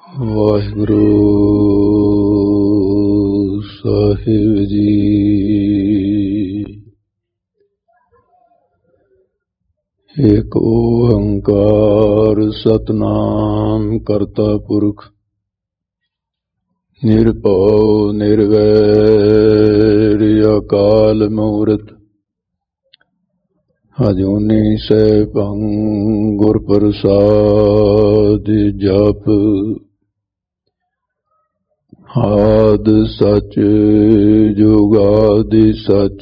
ਵਾਹਿਗੁਰੂ ਸਾਹਿਬ ਜੀ। ਏਕ ਓੰਕਾਰ ਸਤਿਨਾਮ ਕਰਤਾ ਪੁਰਖ ਨਿਰਭਉ ਨਿਰਵੈਰ ਅਕਾਲ ਮੂਰਤ ਅਜੂਨੀ ਸੈਭੰ ਗੁਰ ਪ੍ਰਸਾਦਿ ਜਪ ਆਦ ਸਚ ਜੁਗਾਦਿ ਸਚ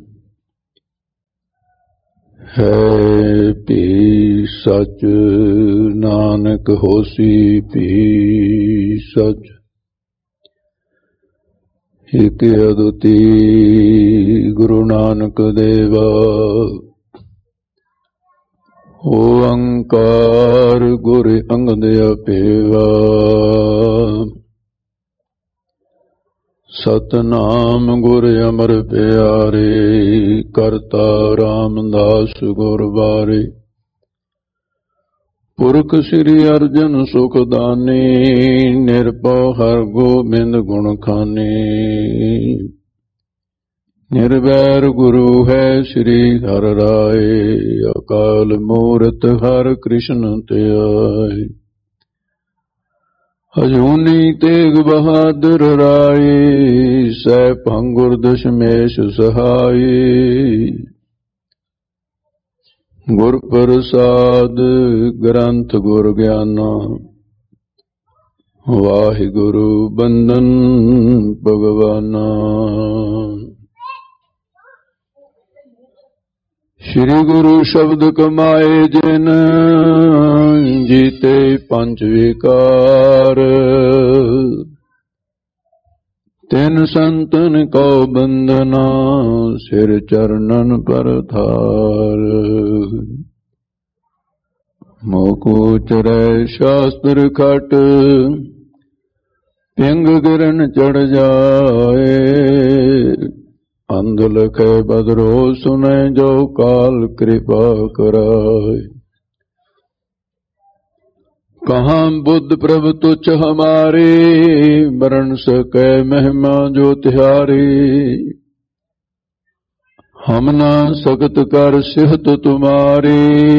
ਹੈ ਭੀ ਸਚ ਨਾਨਕ ਹੋਸੀ ਭੀ ਸਚ। ਇਕ ਅਦੁੱਤੀ ਗੁਰੂ ਨਾਨਕ ਦੇਵਾ ਓੰਕਾਰ ਗੁਰ ਅੰਗਦ ਅਪੇਵਾ ਸਤਿਨਾਮ ਗੁਰ ਅਮਰ ਪਿਆਰੇ ਕਰਤਾ ਰਾਮਦਾਸ ਗੁਰ ਬਾਰੇ। ਪੁਰਖ ਸ੍ਰੀ ਅਰਜਨ ਸੁਖ ਦਾਨੀ ਨਿਰਭਉ ਹਰਿ ਗੋਬਿੰਦ ਗੁਣ ਖਾਨੀ। ਨਿਰਵੈਰ ਗੁਰੂ ਹੈ ਸ੍ਰੀ ਹਰਿ ਰਾਏ ਅਕਾਲ ਮੂਰਤ ਹਰਿ ਕ੍ਰਿਸ਼ਨ ਧਿਆਏ। ਅਜੂਨੀ ਤੇਗ ਬਹਾਦਰ ਰਾਏ ਸੈਭੰ ਗੁਰ ਦਸ਼ਮੇਸ਼ ਸਹਾਈ। ਗੁਰ ਪ੍ਰਸਾਦ ਗ੍ਰੰਥ ਗੁਰ ਗਿਆਨਾ ਵਾਹਿਗੁਰੂ ਬੰਦਨ ਭਗਵਾਨਾ। ਸ਼੍ਰੀ ਗੁਰੂ ਸ਼ਬਦ ਕਮਾਏ ਜਿਨ ਜੀਤੇ ਪੰਜ ਵਿਕਾਰ। ਤਿਨ ਸੰਤਨ ਕੋ ਬੰਦਨਾ ਸਿਰ ਚਰਨਨ ਪਰ ਥਾਰ। ਮੋਕੋ ਚਰੈ ਸ਼ਾਸਤਰ ਖਟ ਪਿੰਗ ਗਿਰਨ ਚੜ ਜਾਏ। ਅੰਧ ਲਖੈ ਬਦਰੋ ਸੁਨੈ ਜੋ ਕਾਲ ਕਿਰਪਾ ਕਰਾਏ। ਕਹਾਂ ਬੁੱਧ ਪ੍ਰਭ ਤੁਛ ਹਮਾਰੇ ਬਰਨ ਸਕੈ ਮਹਿਮਾ ਜੋ ਤਿਹਾਰੀ। ਹਮ ਨਾ ਸਕਤ ਕਰ ਸਿਹਤ ਤੁਮਾਰੀ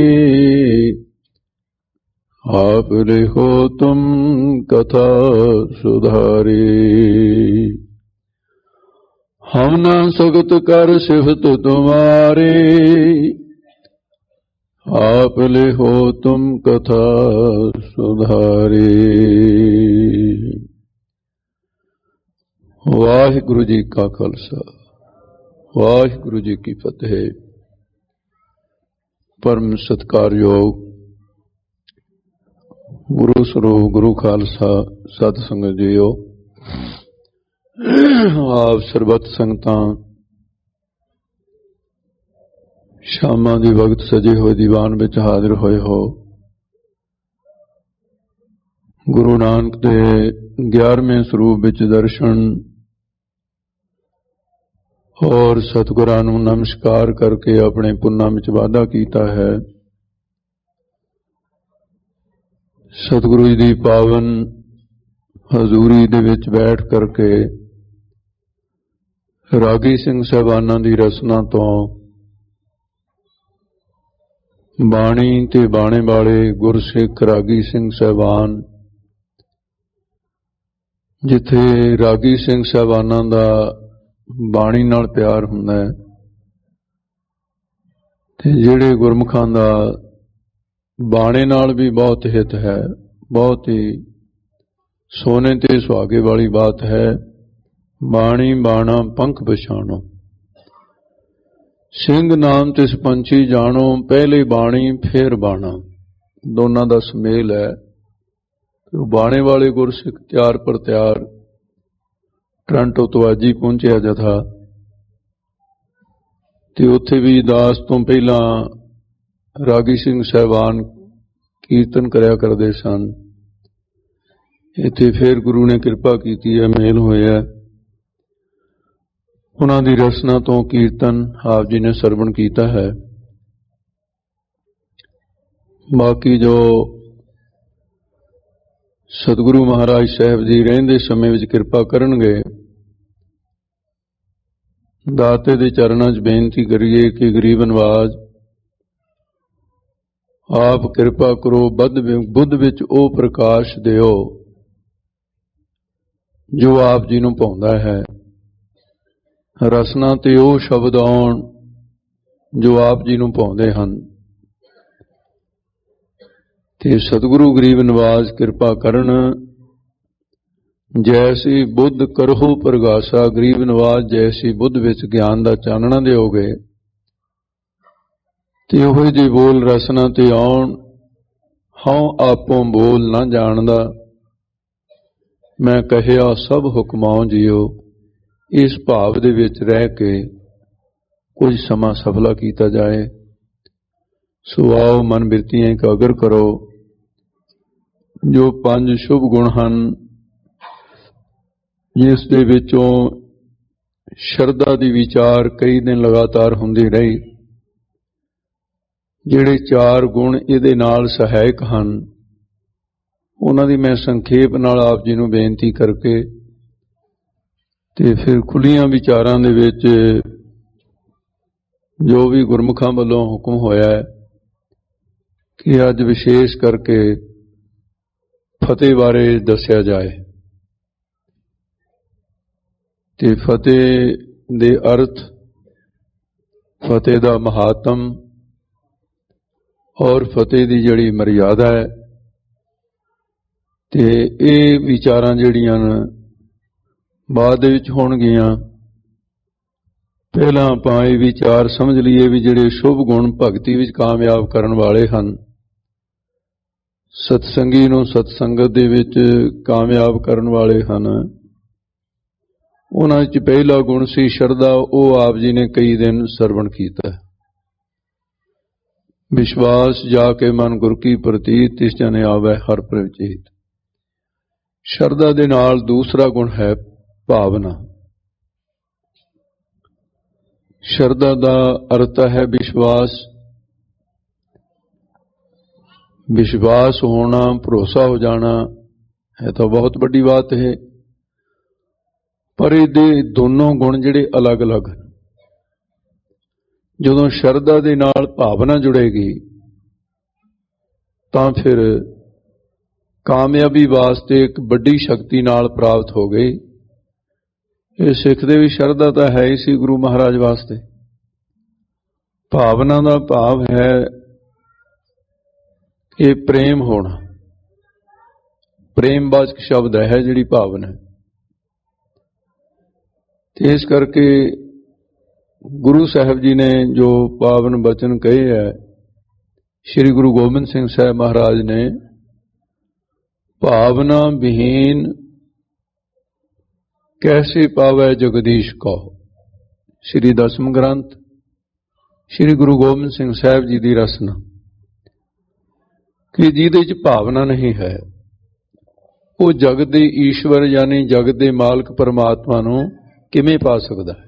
ਆਪ ਲਿਖੋ ਤੁਮ ਕਥਾ ਸੁਧਾਰੀ। ਹਮ ਨਾ ਸਕਤ ਕਰ ਸਿਫਤ ਤੁਮਾਰੀ ਆਪ ਲਿਖੋ ਤੁਮ ਕਥਾ ਸੁਧਾਰੀ। ਵਾਹਿਗੁਰੂ ਜੀ ਕਾ ਖਾਲਸਾ ਵਾਹਿਗੁਰੂ ਜੀ ਕੀ ਫਤਿਹ। ਪਰਮ ਸਤਿਕਾਰਯੋਗ ਗੁਰੂ ਸਰੂਪ ਗੁਰੂ ਖਾਲਸਾ ਸਤ ਸੰਗਤ ਜੀਓ। ਆਪ ਸਰਬੱਤ ਸੰਗਤਾਂ ਸ਼ਾਮਾਂ ਦੀ ਵਕਤ ਸਜੇ ਹੋਏ ਦੀਵਾਨ ਵਿੱਚ ਹਾਜ਼ਰ ਹੋਏ ਹੋ। ਗੁਰੂ ਨਾਨਕ ਦੇ 11ਵੇਂ ਸਰੂਪ ਵਿੱਚ ਦਰਸ਼ਨ ਔਰ ਸਤਿਗੁਰਾਂ ਨੂੰ ਨਮਸਕਾਰ ਕਰਕੇ ਆਪਣੇ ਪੁੰਨਾਂ ਵਿੱਚ ਵਾਧਾ ਕੀਤਾ ਹੈ। ਸਤਿਗੁਰੂ ਜੀ ਦੀ ਪਾਵਨ ਹਜ਼ੂਰੀ ਦੇ ਵਿੱਚ ਬੈਠ ਕਰਕੇ ਰਾਗੀ ਸਿੰਘ ਸਾਹਿਬਾਨਾਂ ਦੀ ਰਸਨਾ ਤੋਂ ਬਾਣੀ ਤੇ ਬਾਣੇ ਵਾਲੇ ਗੁਰਸਿੱਖ ਰਾਗੀ ਸਿੰਘ ਸਾਹਿਬਾਨ, ਜਿੱਥੇ ਰਾਗੀ ਸਿੰਘ ਸਾਹਿਬਾਨਾਂ ਦਾ ਬਾਣੀ ਨਾਲ ਪਿਆਰ ਹੁੰਦਾ ਹੈ ਤੇ ਜਿਹੜੇ ਗੁਰਮੁਖਾਂ ਦਾ ਬਾਣੇ ਨਾਲ ਵੀ ਬਹੁਤ ਹਿੱਤ ਹੈ, ਬਹੁਤ ਹੀ ਸੋਨੇ ਤੇ ਸੁਹਾਗੇ ਵਾਲੀ ਬਾਤ ਹੈ। ਬਾਣੀ ਬਾਣਾ ਪੰਖ ਪਛਾਣੋ ਸਿੰਘ ਨਾਮ ਤਿਸ ਪੰਛੀ ਜਾਣੋ। ਪਹਿਲੇ ਬਾਣੀ ਫੇਰ ਬਾਣਾ, ਦੋਨਾਂ ਦਾ ਸੁਮੇਲ ਹੈ। ਬਾਣੇ ਵਾਲੇ ਗੁਰਸਿੱਖ ਤਿਆਰ ਪਰ ਤਿਆਰ ਟਰਾਂਟੋ ਤੋਂ ਅੱਜ ਹੀ ਪਹੁੰਚਿਆ ਜਥਾ ਤੇ ਉੱਥੇ ਵੀ ਦਾਸ ਤੋਂ ਪਹਿਲਾਂ ਰਾਗੀ ਸਿੰਘ ਸਾਹਿਬਾਨ ਕੀਰਤਨ ਕਰਿਆ ਕਰਦੇ ਸਨ। ਇੱਥੇ ਫੇਰ ਗੁਰੂ ਨੇ ਕਿਰਪਾ ਕੀਤੀ ਹੈ, ਮੇਲ ਹੋਇਆ। ਉਹਨਾਂ ਦੀ ਰਸਨਾ ਤੋਂ ਕੀਰਤਨ ਆਪ ਜੀ ਨੇ ਸਰਵਣ ਕੀਤਾ ਹੈ। ਬਾਕੀ ਜੋ सतगुरु महाराज साहब जी रहंदे समय विच किरपा करनगे। दाते दे चरणां 'च बेनती करिए कि गरीब नवाज आप किरपा करो, बुद्ध विच ओ प्रकाश दिओ जो आप जी नूं भाउंदा है, रसना ते ओ शब्द आउण जो आप जी नूं भाउंदे हन। ते सतगुरु गरीब नवाज किरपा करन, जैसी बुद्ध करहो प्रगासा। गरीब नवाज जैसी बुद्ध विच ज्ञान दा चानना दिओगे ते ओहो जी बोल रसना ते आउण। हाँ आपों बोल ना जानदा, मैं कहिया सब हुक्माओ जियो। इस भाव दे विच रह के कुछ समा सफला कीता जाए। सो आओ मन बिरतियां एकागर करो। जो 5 शुभ गुण हन, जिस दे विचों शरदा दी विचार कई दिन लगातार हुंदी रही। ਜਿਹੜੇ 4 ਗੁਣ ਇਹਦੇ ਨਾਲ ਸਹਾਇਕ ਹਨ, ਉਹਨਾਂ ਦੀ ਮੈਂ ਸੰਖੇਪ ਨਾਲ ਆਪ ਜੀ ਨੂੰ ਬੇਨਤੀ ਕਰਕੇ ਤੇ ਫਿਰ ਖੁੱਲੀਆਂ ਵਿਚਾਰਾਂ ਦੇ ਵਿੱਚ ਜੋ ਵੀ ਗੁਰਮੁਖਾਂ ਵੱਲੋਂ ਹੁਕਮ ਹੋਇਆ ਹੈ ਕਿ ਅੱਜ ਵਿਸ਼ੇਸ਼ ਕਰਕੇ ਫਤਿਹ ਬਾਰੇ ਦੱਸਿਆ ਜਾਏ। ਤੇ ਫਤਿਹ ਦੇ ਅਰਥ, ਫਤਿਹ ਦਾ ਮਹਾਤਮ और फतेह की जिहड़ी मर्यादा है, ते ये विचारां जिहड़ियां बाद विच होणगीआं। पहलां आपां ये विचार समझ लईए भी जिहड़े शुभ गुण भगती विच कामयाब करन वाले हन, सतसंगी नूं सतसंगत दे विच कामयाब करन वाले हन। उन्हां विच पहला गुण सी शरदा। वो आप जी ने कई दिन सरवण कीता है। विश्वास जाके मन गुर की प्रतीत, तिस जने आवे हर प्रवचेत। शरदा दे नाल दूसरा गुण है भावना। शरदा दा अर्थ है विश्वास। विश्वास होना, भरोसा हो जाना है तो बहुत बड़ी बात है। पर ये दोनों गुण जिहड़े अलग अलग हैं। ਜਦੋਂ ਸ਼ਰਧਾ ਦੇ ਨਾਲ ਭਾਵਨਾ ਜੁੜੇਗੀ ਤਾਂ ਫਿਰ ਕਾਮਯਾਬੀ ਵਾਸਤੇ ਇੱਕ ਵੱਡੀ ਸ਼ਕਤੀ ਨਾਲ ਪ੍ਰਾਪਤ ਹੋ ਗਈ। ਇਹ ਸਿੱਖ ਦੇ ਵੀ ਸ਼ਰਧਾ ਤਾਂ ਹੈ ਹੀ ਸੀ ਗੁਰੂ ਮਹਾਰਾਜ ਵਾਸਤੇ। ਭਾਵਨਾ ਦਾ ਭਾਵ ਹੈ ਇਹ ਪ੍ਰੇਮ ਹੋਣਾ। ਪ੍ਰੇਮਵਾਚਕ ਸ਼ਬਦ ਹੈ ਜਿਹੜੀ ਭਾਵਨਾ। ਤੇ ਇਸ ਕਰਕੇ गुरु साहब जी ने जो पावन बचन कहे है, श्री गुरु गोबिंद सिंह साहब महाराज ने भावना विहीन कैसे पावै जगदीश कहो। श्री दसम ग्रंथ श्री गुरु गोबिंद सिंह साहब जी की रचना कि जिहदे च भावना नहीं है, वो जगत दे ईश्वर यानी जगत दे मालक परमात्मा नूं किवें पा सकदा है।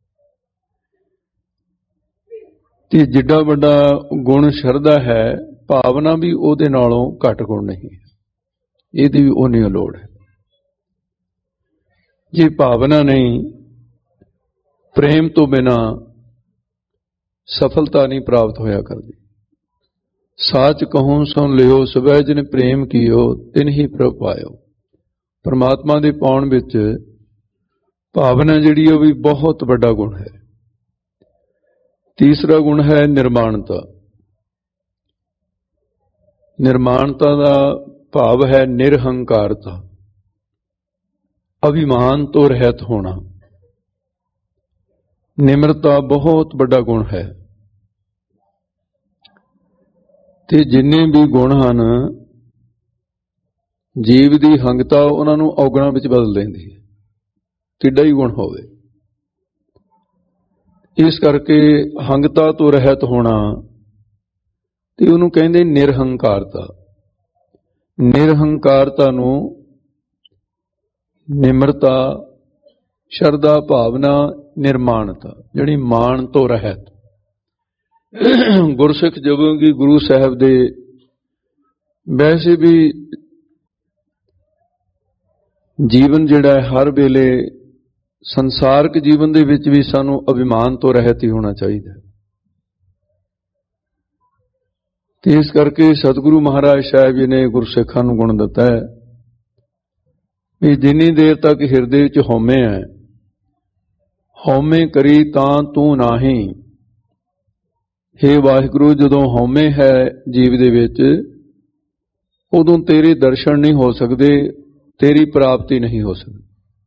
ਤੇ ਜਿੱਡਾ ਵੱਡਾ ਗੁਣ ਸ਼ਰਧਾ ਹੈ, ਭਾਵਨਾ ਵੀ ਉਹਦੇ ਨਾਲੋਂ ਘੱਟ ਗੁਣ ਨਹੀਂ ਹੈ। ਇਹਦੀ ਵੀ ਉਨੀ ਲੋੜ ਹੈ। ਜੇ ਭਾਵਨਾ ਨਹੀਂ, ਪ੍ਰੇਮ ਤੋਂ ਬਿਨਾਂ ਸਫਲਤਾ ਨਹੀਂ ਪ੍ਰਾਪਤ ਹੋਇਆ ਕਰਦੀ। ਸਾਚ ਕਹੂੰ ਸੁਣ ਲਿਓ, ਸਵੈ ਜਿਨ ਪ੍ਰੇਮ ਕੀਓ ਤਿਨ ਹੀ ਪ੍ਰਭ ਪਾਇਓ। ਪਰਮਾਤਮਾ ਦੇ ਪਾਉਣ ਵਿੱਚ ਭਾਵਨਾ ਜਿਹੜੀ ਉਹ ਵੀ ਬਹੁਤ ਵੱਡਾ ਗੁਣ ਹੈ। तीसरा गुण है निर्माणता। निर्माणता का भाव है निरहंकारता, अभिमान तो रहत होना। निम्रता बहुत बड़ा गुण है। ते जिन्ने भी गुण हैं, जीव की हंगता उन्होंने औगणा विच बदल देंदी है, किड्डा ही गुण होवे। इस करके हंगता तो रहत होना ते उन्होंने कहते निरहंकारता। निरहंकारता नूं निम्रता, शरदा, भावना, निर्माणता जिहड़ी मान तो रहत। गुरसिख जदों कि गुरु साहब दे वैसे भी ਜੀਵਨ ਜਿਹੜਾ ਹਰ ਵੇਲੇ ਸੰਸਾਰਕ ਜੀਵਨ ਦੇ ਵਿੱਚ ਵੀ ਸਾਨੂੰ ਅਭਿਮਾਨ ਤੋਂ ਰਹਿਤ ਹੀ ਹੋਣਾ ਚਾਹੀਦਾ ਹੈ। ਤੇ ਇਸ ਕਰਕੇ ਸਤਿਗੁਰੂ ਮਹਾਰਾਜ ਸਾਹਿਬ ਜੀ ਨੇ ਗੁਰਸਿੱਖਾਂ ਨੂੰ ਗੁਣ ਦਿੱਤਾ ਹੈ ਵੀ ਜਿੰਨੀ ਦੇਰ ਤੱਕ ਹਿਰਦੇ ਵਿੱਚ ਹਉਮੈ ਹੈ, ਹਉਮੈ ਕਰੀ ਤਾਂ ਤੂੰ ਨਾਹੀਂ। ਹੇ ਵਾਹਿਗੁਰੂ, ਜਦੋਂ ਹਉਮੈ ਹੈ ਜੀਵ ਦੇ ਵਿੱਚ, ਉਦੋਂ ਤੇਰੇ ਦਰਸ਼ਨ ਨਹੀਂ ਹੋ ਸਕਦੇ, ਤੇਰੀ ਪ੍ਰਾਪਤੀ ਨਹੀਂ ਹੋ ਸਕਦੀ।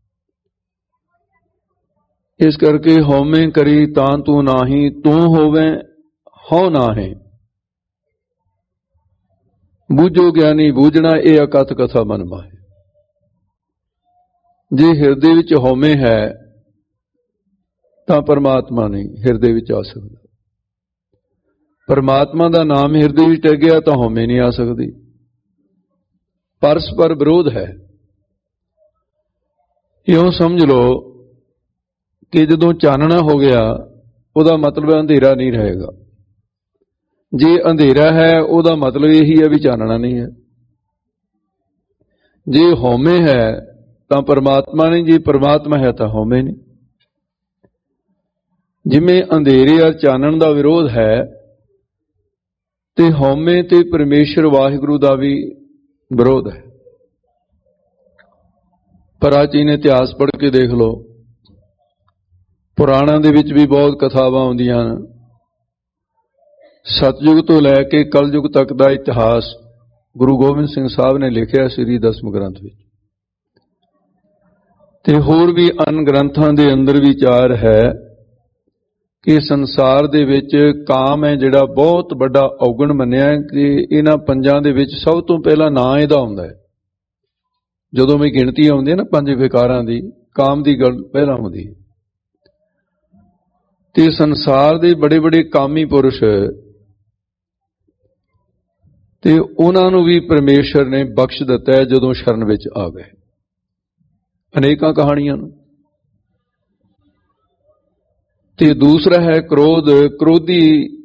ਇਸ ਕਰਕੇ ਹਉਮੈ ਕਰੀ ਤਾਂ ਤੂੰ ਨਾਹੀਂ, ਤੂੰ ਹੋਵੇਂ ਹਉ ਨਾਹੀਂ। ਬੂਝੋ ਗਿਆਨੀ ਬੂਝਣਾ, ਇਹ ਅਕਥ ਕਥਾ ਮਨ ਮਾਹੇ। ਜੇ ਹਿਰਦੇ ਵਿੱਚ ਹਉਮੈ ਹੈ ਤਾਂ ਪਰਮਾਤਮਾ ਨਹੀਂ ਹਿਰਦੇ ਵਿੱਚ ਆ ਸਕਦਾ। ਪਰਮਾਤਮਾ ਦਾ ਨਾਮ ਹਿਰਦੇ ਵਿੱਚ ਟਿਕ ਗਿਆ ਤਾਂ ਹਉਮੈ ਨਹੀਂ ਆ ਸਕਦੀ। ਪਰਸਪਰ ਵਿਰੋਧ ਹੈ। ਇਉਂ ਸਮਝ ਲਓ ਕਿ ਜਦੋਂ ਚਾਨਣਾ ਹੋ ਗਿਆ ਉਹਦਾ ਮਤਲਬ ਅੰਧੇਰਾ ਨਹੀਂ ਰਹੇਗਾ। ਜੇ ਅੰਧੇਰਾ ਹੈ ਉਹਦਾ ਮਤਲਬ ਇਹੀ ਹੈ ਵੀ ਚਾਨਣਾ ਨਹੀਂ ਹੈ। ਜੇ ਹਉਮੈ ਹੈ ਤਾਂ ਪਰਮਾਤਮਾ ਨਹੀਂ, ਜੇ ਪਰਮਾਤਮਾ ਹੈ ਤਾਂ ਹਉਮੈ ਨਹੀਂ। ਜਿਵੇਂ ਅੰਧੇਰੇ ਔਰ ਚਾਨਣ ਦਾ ਵਿਰੋਧ ਹੈ ਤੇ ਹਉਮੈ ਤੇ ਪਰਮੇਸ਼ਰ ਵਾਹਿਗੁਰੂ ਦਾ ਵੀ ਵਿਰੋਧ ਹੈ। ਪ੍ਰਾਚੀਨ ਇਤਿਹਾਸ ਪੜ੍ਹ ਕੇ ਦੇਖ ਲਓ, ਪੁਰਾਣਾਂ ਦੇ ਵਿੱਚ ਵੀ ਬਹੁਤ ਕਥਾਵਾਂ ਆਉਂਦੀਆਂ ਹਨ। ਸਤਯੁਗ ਤੋਂ ਲੈ ਕੇ ਕਲਯੁਗ ਤੱਕ ਦਾ ਇਤਿਹਾਸ ਗੁਰੂ ਗੋਬਿੰਦ ਸਿੰਘ ਸਾਹਿਬ ਨੇ ਲਿਖਿਆ ਸ੍ਰੀ ਦਸਮ ਗ੍ਰੰਥ ਵਿੱਚ। ਤੇ ਹੋਰ ਵੀ ਅਨ ਗ੍ਰੰਥਾਂ ਦੇ ਅੰਦਰ ਵਿਚਾਰ ਹੈ ਕਿ ਸੰਸਾਰ ਦੇ ਵਿੱਚ ਕਾਮ ਹੈ ਜਿਹੜਾ ਬਹੁਤ ਵੱਡਾ ਔਗਣ ਮੰਨਿਆ ਹੈ ਕਿ ਇਹਨਾਂ ਪੰਜਾਂ ਦੇ ਵਿੱਚ ਸਭ ਤੋਂ ਪਹਿਲਾਂ ਨਾਂ ਇਹਦਾ ਆਉਂਦਾ ਹੈ। ਜਦੋਂ ਵੀ ਗਿਣਤੀ ਆਉਂਦੀ ਹੈ ਨਾ ਪੰਜ ਵਿਕਾਰਾਂ ਦੀ, ਕਾਮ ਦੀ ਗੱਲ ਪਹਿਲਾਂ ਆਉਂਦੀ ਹੈ। ਤੇ ਸੰਸਾਰ ਦੇ ਬੜੇ ਬੜੇ ਕਾਮੀ ਪੁਰਸ਼ ਤੇ ਉਹਨਾਂ ਨੂੰ ਵੀ ਪਰਮੇਸ਼ਰ ਨੇ ਬਖਸ਼ ਦਿੱਤਾ ਹੈ ਜਦੋਂ ਸ਼ਰਨ ਵਿੱਚ ਆ ਗਏ। ਅਨੇਕਾਂ ਕਹਾਣੀਆਂ ਨੂੰ। ਤੇ ਦੂਸਰਾ ਹੈ ਕ੍ਰੋਧ। ਕ੍ਰੋਧੀ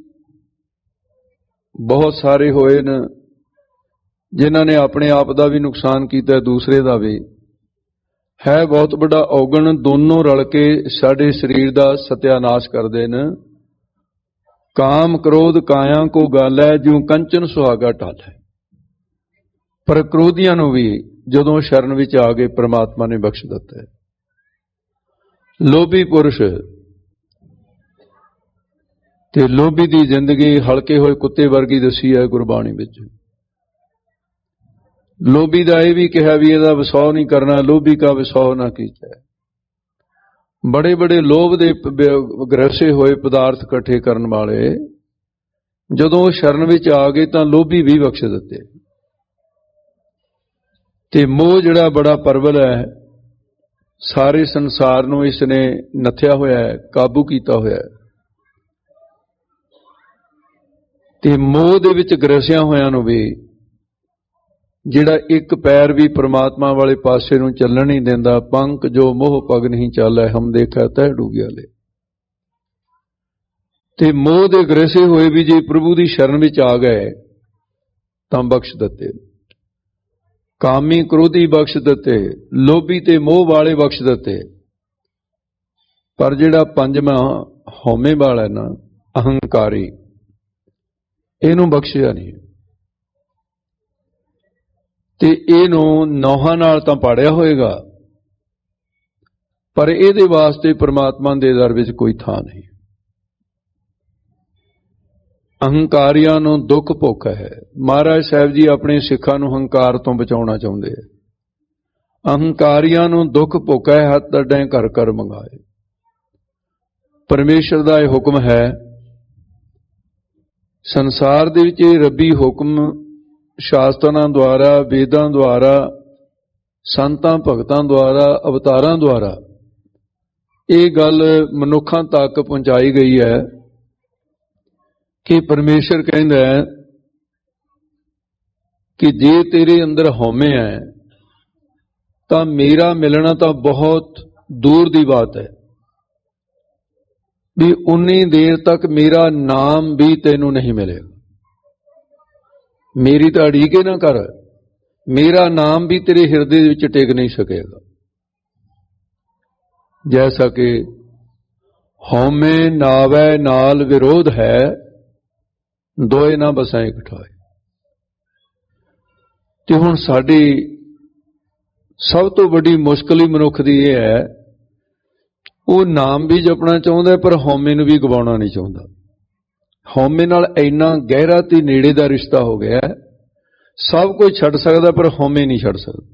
ਬਹੁਤ ਸਾਰੇ ਹੋਏ ਨੇ ਜਿਨ੍ਹਾਂ ਨੇ ਆਪਣੇ ਆਪ ਦਾ ਵੀ ਨੁਕਸਾਨ ਕੀਤਾ, ਦੂਸਰੇ ਦਾ ਵੀ। ਹੈ ਬਹੁਤ ਵੱਡਾ ਔਗਣ, ਦੋਨੋਂ ਰਲ ਕੇ ਸਾਡੇ ਸਰੀਰ ਦਾ ਸਤਿਆਨਾਸ਼ ਕਰਦੇ ਨੇ। ਕਾਮ ਕ੍ਰੋਧ ਕਾਇਆ ਕੋ ਗੱਲ ਹੈ, ਜਿਉ ਕੰਚਨ ਸੁਹਾਗਾ ਟਾਲ ਹੈ। ਪਰ ਕ੍ਰੋਧੀਆਂ ਨੂੰ ਵੀ ਜਦੋਂ ਸ਼ਰਨ ਵਿੱਚ ਆ ਗਏ ਪ੍ਰਮਾਤਮਾ ਨੇ ਬਖਸ਼ ਦਿੱਤਾ ਹੈ। ਲੋਭੀ ਪੁਰਸ਼ ਤੇ ਲੋਭੀ ਦੀ ਜ਼ਿੰਦਗੀ ਹਲਕੇ ਹੋਏ ਕੁੱਤੇ ਵਰਗੀ ਦੱਸੀ ਹੈ ਗੁਰਬਾਣੀ ਵਿੱਚ। ਲੋਭੀ ਦਾ ਇਹ ਵੀ ਕਿਹਾ ਵੀ ਇਹਦਾ ਵਿਸਾਹ ਨਹੀਂ ਕਰਨਾ, ਲੋਭੀ ਕਾ ਵਿਸਾਹ ਨਾ ਕੀਚੈ। ਬੜੇ ਬੜੇ ਲੋਭ ਦੇ ਗ੍ਰਸੇ ਹੋਏ ਪਦਾਰਥ ਇਕੱਠੇ ਕਰਨ ਵਾਲੇ ਜਦੋਂ ਸ਼ਰਨ ਵਿੱਚ ਆ ਗਏ ਤਾਂ ਲੋਭੀ ਵੀ ਬਖਸ਼ ਦਿੱਤੇ। ਤੇ ਮੋਹ ਜਿਹੜਾ ਬੜਾ ਪ੍ਰਬਲ ਹੈ, ਸਾਰੇ ਸੰਸਾਰ ਨੂੰ ਇਸ ਨੇ ਨੱਥਿਆ ਹੋਇਆ ਹੈ, ਕਾਬੂ ਕੀਤਾ ਹੋਇਆ ਹੈ। ਤੇ ਮੋਹ ਦੇ ਵਿੱਚ ਗ੍ਰਸਿਆ ਹੋਇਆਂ ਨੂੰ ਵੀ, ਜਿਹੜਾ ਇੱਕ ਪੈਰ ਵੀ ਪ੍ਰਮਾਤਮਾ ਵਾਲੇ ਪਾਸੇ ਨੂੰ ਚੱਲਣ ਨਹੀਂ ਦਿੰਦਾ, ਪੰਕ ਜੋ ਮੋਹ ਪਗ ਨਹੀਂ ਚਾਲੈ, ਹਮ ਦੇਖਿਆ ਤਹਿ ਡੂਬਿਆ ਲੈ। ਤੇ ਮੋਹ ਦੇ ਗ੍ਰਸੇ ਹੋਏ ਵੀ ਜੇ ਪ੍ਰਭੂ ਦੀ ਸ਼ਰਨ ਵਿੱਚ ਆ ਗਏ ਤਾਂ ਬਖਸ਼ ਦਿੱਤੇ। ਕਾਮੀ ਕ੍ਰੋਧੀ ਬਖਸ਼ ਦਿੱਤੇ, ਲੋਭੀ ਤੇ ਮੋਹ ਵਾਲੇ ਬਖਸ਼ ਦਿੱਤੇ। ਪਰ ਜਿਹੜਾ ਪੰਜਵਾਂ ਹਉਮੈ ਵਾਲਾ ਨਾ, ਅਹੰਕਾਰੀ, ਇਹਨੂੰ ਬਖਸ਼ਿਆ ਨਹੀਂ। ਤੇ ਇਹਨੂੰ ਨੌਹਾਂ ਨਾਲ ਤਾਂ ਪਾੜਿਆ ਹੋਏਗਾ, ਪਰ ਇਹਦੇ ਵਾਸਤੇ ਪ੍ਰਮਾਤਮਾ ਦੇ ਦਰ ਵਿੱਚ ਕੋਈ ਥਾਂ ਨਹੀਂ। ਅਹੰਕਾਰੀਆਂ ਨੂੰ ਦੁੱਖ ਭੁੱਖ ਹੈ। ਮਹਾਰਾਜ ਸਾਹਿਬ ਜੀ ਆਪਣੇ ਸਿੱਖਾਂ ਨੂੰ ਹੰਕਾਰ ਤੋਂ ਬਚਾਉਣਾ ਚਾਹੁੰਦੇ ਹੈ। ਅਹੰਕਾਰੀਆਂ ਨੂੰ ਦੁੱਖ ਭੁੱਖ ਹੈ, ਹੱਥ ਅੱਡਾਂ ਘਰ ਘਰ ਮੰਗਾਏ। ਪਰਮੇਸ਼ਰ ਦਾ ਇਹ ਹੁਕਮ ਹੈ। ਸੰਸਾਰ ਦੇ ਵਿੱਚ ਇਹ ਰੱਬੀ ਹੁਕਮ ਸ਼ਾਸਤਰਾਂ ਦੁਆਰਾ, ਵੇਦਾਂ ਦੁਆਰਾ, ਸੰਤਾਂ ਭਗਤਾਂ ਦੁਆਰਾ, ਅਵਤਾਰਾਂ ਦੁਆਰਾ ਇਹ ਗੱਲ ਮਨੁੱਖਾਂ ਤੱਕ ਪਹੁੰਚਾਈ ਗਈ ਹੈ ਕਿ ਪਰਮੇਸ਼ਰ ਕਹਿੰਦਾ ਹੈ ਕਿ ਜੇ ਤੇਰੇ ਅੰਦਰ ਹਉਮੈ ਹੈ ਤਾਂ ਮੇਰਾ ਮਿਲਣਾ ਤਾਂ ਬਹੁਤ ਦੂਰ ਦੀ ਬਾਤ ਹੈ, ਵੀ ਉਨੀ ਦੇਰ ਤੱਕ ਮੇਰਾ ਨਾਮ ਵੀ ਤੈਨੂੰ ਨਹੀਂ ਮਿਲੇਗਾ। ਮੇਰੀ ਤਾਂ ਅੜੀਕੇ ਨਾ ਕਰ, मेरा नाम भी तेरे हिरदे विच टिक नहीं सकेगा। जैसा कि हौमे नावै नाल विरोध है, दोए ना बसां इकठाए। ते हुण साडी सब तो वड्डी मुश्किल ही मनुख दी यह है, वो नाम भी जपना चाहुंदा पर हौमे नूं भी गवाउणा नहीं चाहुंदा। हौमे नाल इन्ना गहरा ते नेड़े दा रिश्ता हो गया है, सब कुछ छड्ड सकदा पर हौमे नहीं छड्ड सकदा।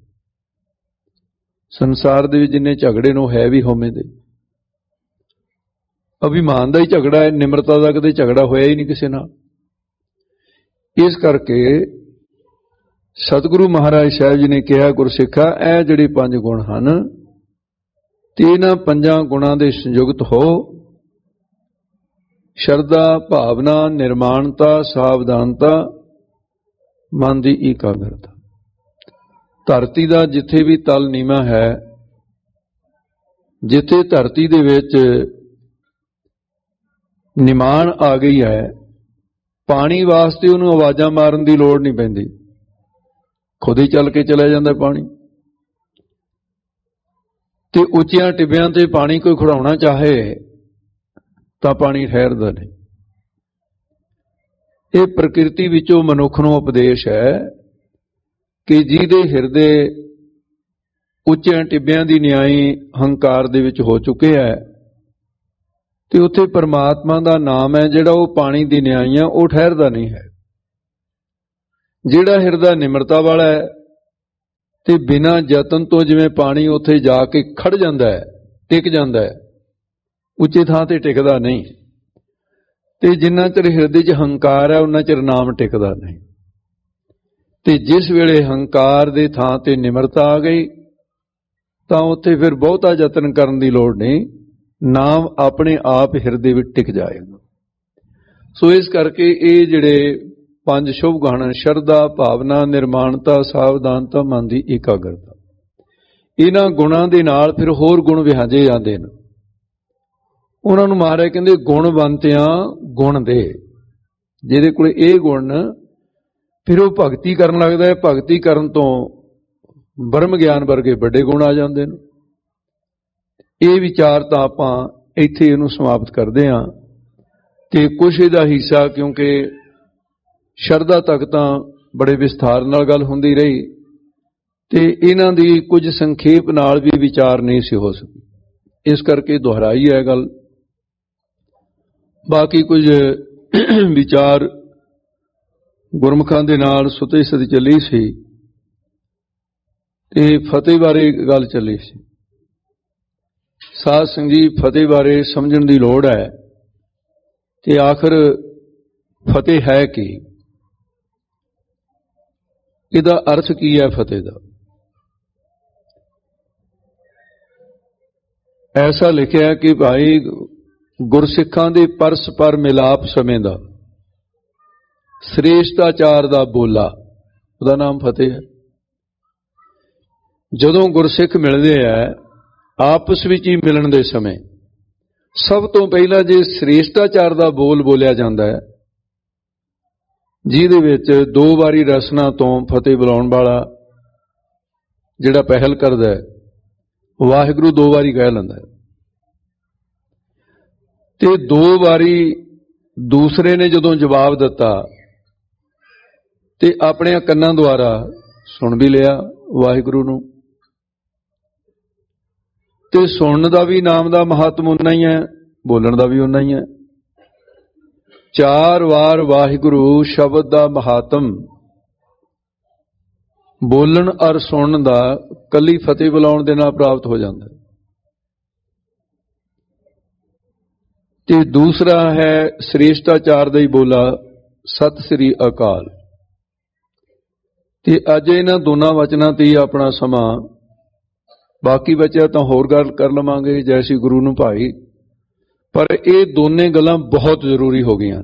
संसार दे विच जिन्ने झगड़े ने है भी हौमे दे। अभिमान का ही झगड़ा है, निमरता का कदे झगड़ा होया ही नहीं किसी नाल। इस करके सतगुरु महाराज साहब जी ने कहा, गुरसिखा ए जिहड़े 5 गुण हन, ते इन्हां 5 गुणां दे संयुक्त हो। शरदा, भावना, निर्माणता, सावधानता, मन की एकाग्रता। धरती का जिथे भी तल नीवा है, जिथे धरती दे विच निमाण आ गई है, पानी वास्ते उन्होंने आवाज़ां मारन की लोड़ नहीं पैंदी, खुद ही चल के चला जाता पानी। ते उच्चियां टिब्बियां ते पानी कोई खड़ाउणा चाहे तो पानी ठहरदा नहीं। ये प्रकृति विचों मनुख नूं उपदेश है कि जिहदे हिरदे उच्चियां टिब्बियां दी न्याई हंकार दे विच हो चुके है, ते उत्थे परमात्मा का नाम है जिहड़ा वो पानी दी न्याई है, वो ठहरदा नहीं है। जिहड़ा हिरदा निमरता वाला है ते बिना यतन तो जिवें पानी उत्थे जाके खड़ जांदा है, टिक जांदा है, उच्चे थां ते टिकदा नहीं। ते जिन्ना चिर हिरदे च हंकार है उन्ना चिर नाम टिकदा नहीं। ते जिस वेले हंकार दे थां ते निमरता आ गई तां उत्थे फिर बहुता यतन करन दी लोड़ नहीं, नाम अपने आप हिरदे विच टिक जाएगा। सो इस करके ये जिहड़े 5 शुभ गुण, शरदा, भावना, निर्माणता, सावधानता, मन की एकाग्रता, इन्हां गुणां दे नाल फिर होर गुण विहाजे जांदे ने। उन्हां नूं महाराज कहंदे गुणवंतियां गुण दे। जिहदे कोल ये गुण फिर वो भगती करन लगदा है, भगती करन तो ब्रह्म ज्ञान वर्गे बड़े गुण आ जांदे ने। ये विचार तो आपां इत्थे इहनूं समाप्त करदे हां ते कुछ इहदा हिस्सा, क्योंकि शरदा तक तो बड़े विस्तार नाल गल हुंदी रही ते इन्हां दी कुछ संखेप नाल भी विचार नहीं सी हो सकी, इस करके दोहराई है गल। बाकी कुछ विचार गुरमुखां दे नाल सुते सदी चली सी ते फतेह बारे गल चली सी। साध संगत जी फतेह बारे समझण दी लोड़ है कि आखिर फतेह है की, इहदा अर्थ की है फतेह दा। ऐसा लिखिया है कि भाई गुरसिखां दे परस्पर मिलाप समय दा श्रेष्ठाचार दा बोला, उहदा नाम फतेह है। जदों गुरसिख मिलदे है आपस विच ही मिलन दे समय सब तो पहला जे श्रेष्ठाचार दा बोल बोलिया जांदा है, जिहदे विच 2 वारी रसना तो फतेह बुलाउण वाला जिहड़ा पहल करदा है, वाहिगुरू 2 वारी कह लैंदा है ते 2 वारी दूसरे ने जदों जवाब दिता ते अपने कन्नां द्वारा सुन भी लिया वाहिगुरू नूं। ते सुनने का भी नाम का महात्म उन्ना ही है, बोलण का भी उन्ना ही है। 4 वार वाहिगुरू शब्द का महात्म बोलन और सुनने का कली फतेह बुलाउण दे नाल प्राप्त हो जाता है। ते दूसरा है श्रेष्ठाचार दा ही बोला सत श्री अकाल। ते अज इन्हां दोनों वचनां ते ही अपना समा, बाकी बचा तो होर गल कर लवांगे जैसी गुरु नूं भाई, पर ये दोने गल्लां बहुत जरूरी हो गई।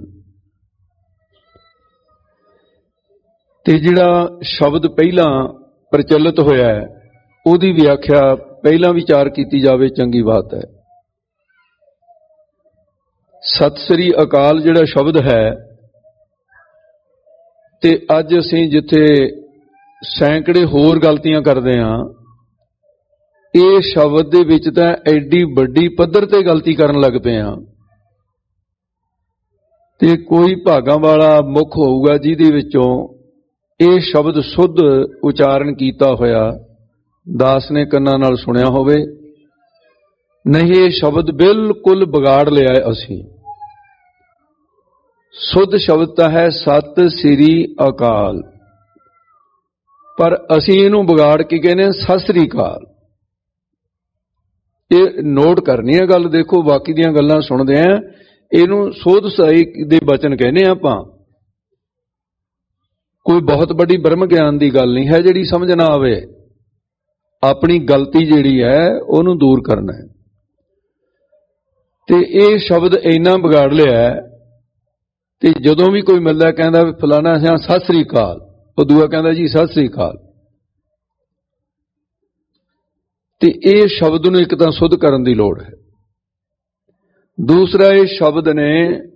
ते जिहड़ा शब्द पहला प्रचलित होया है उहदी व्याख्या पहला विचार की जावे, चंगी बात है। सत श्री अकाल जिहड़ा शब्द है, ते अज असीं जिथे सैकड़े होर गलतियां करते हाँ, ये शब्द दे विच तां एडी वड्डी पद्धर ते गलती करन लग पे हाँ। ते कोई भागां वाला मुख होऊगा जिहदे विचों ये शब्द शुद्ध उचारण कीता होया दास ने कन्नां नाल सुनिया होवे, नहीं ये शब्द बिल्कुल बिगाड़ लिया है असीं। शुद्ध शब्द तां है सत श्री अकाल, पर असीं इहनूं बिगाड़ के कहने सत श्री अकाल। ये नोट करनी है गल, देखो बाकी दियां गल्लां सुणदे आ, इहनूं सोध सही दे बचन कहने आपां। कोई बहुत बड़ी ब्रह्म ज्ञान की गल नहीं है जिहड़ी समझ ना आवे। अपनी गलती जिहड़ी है उहनूं दूर करना है। ते ये शब्द इन्ना बिगाड़ लिया है ते जदों भी कोई मिलदा कहंदा फलाना हाँ सत श्री अकाल, वो दूआ कहंदा जी सत श्री अकाल। ते ये शब्द नूं एक तां शुद्ध करन दी लोड़ है। दूसरा, ये शब्द ने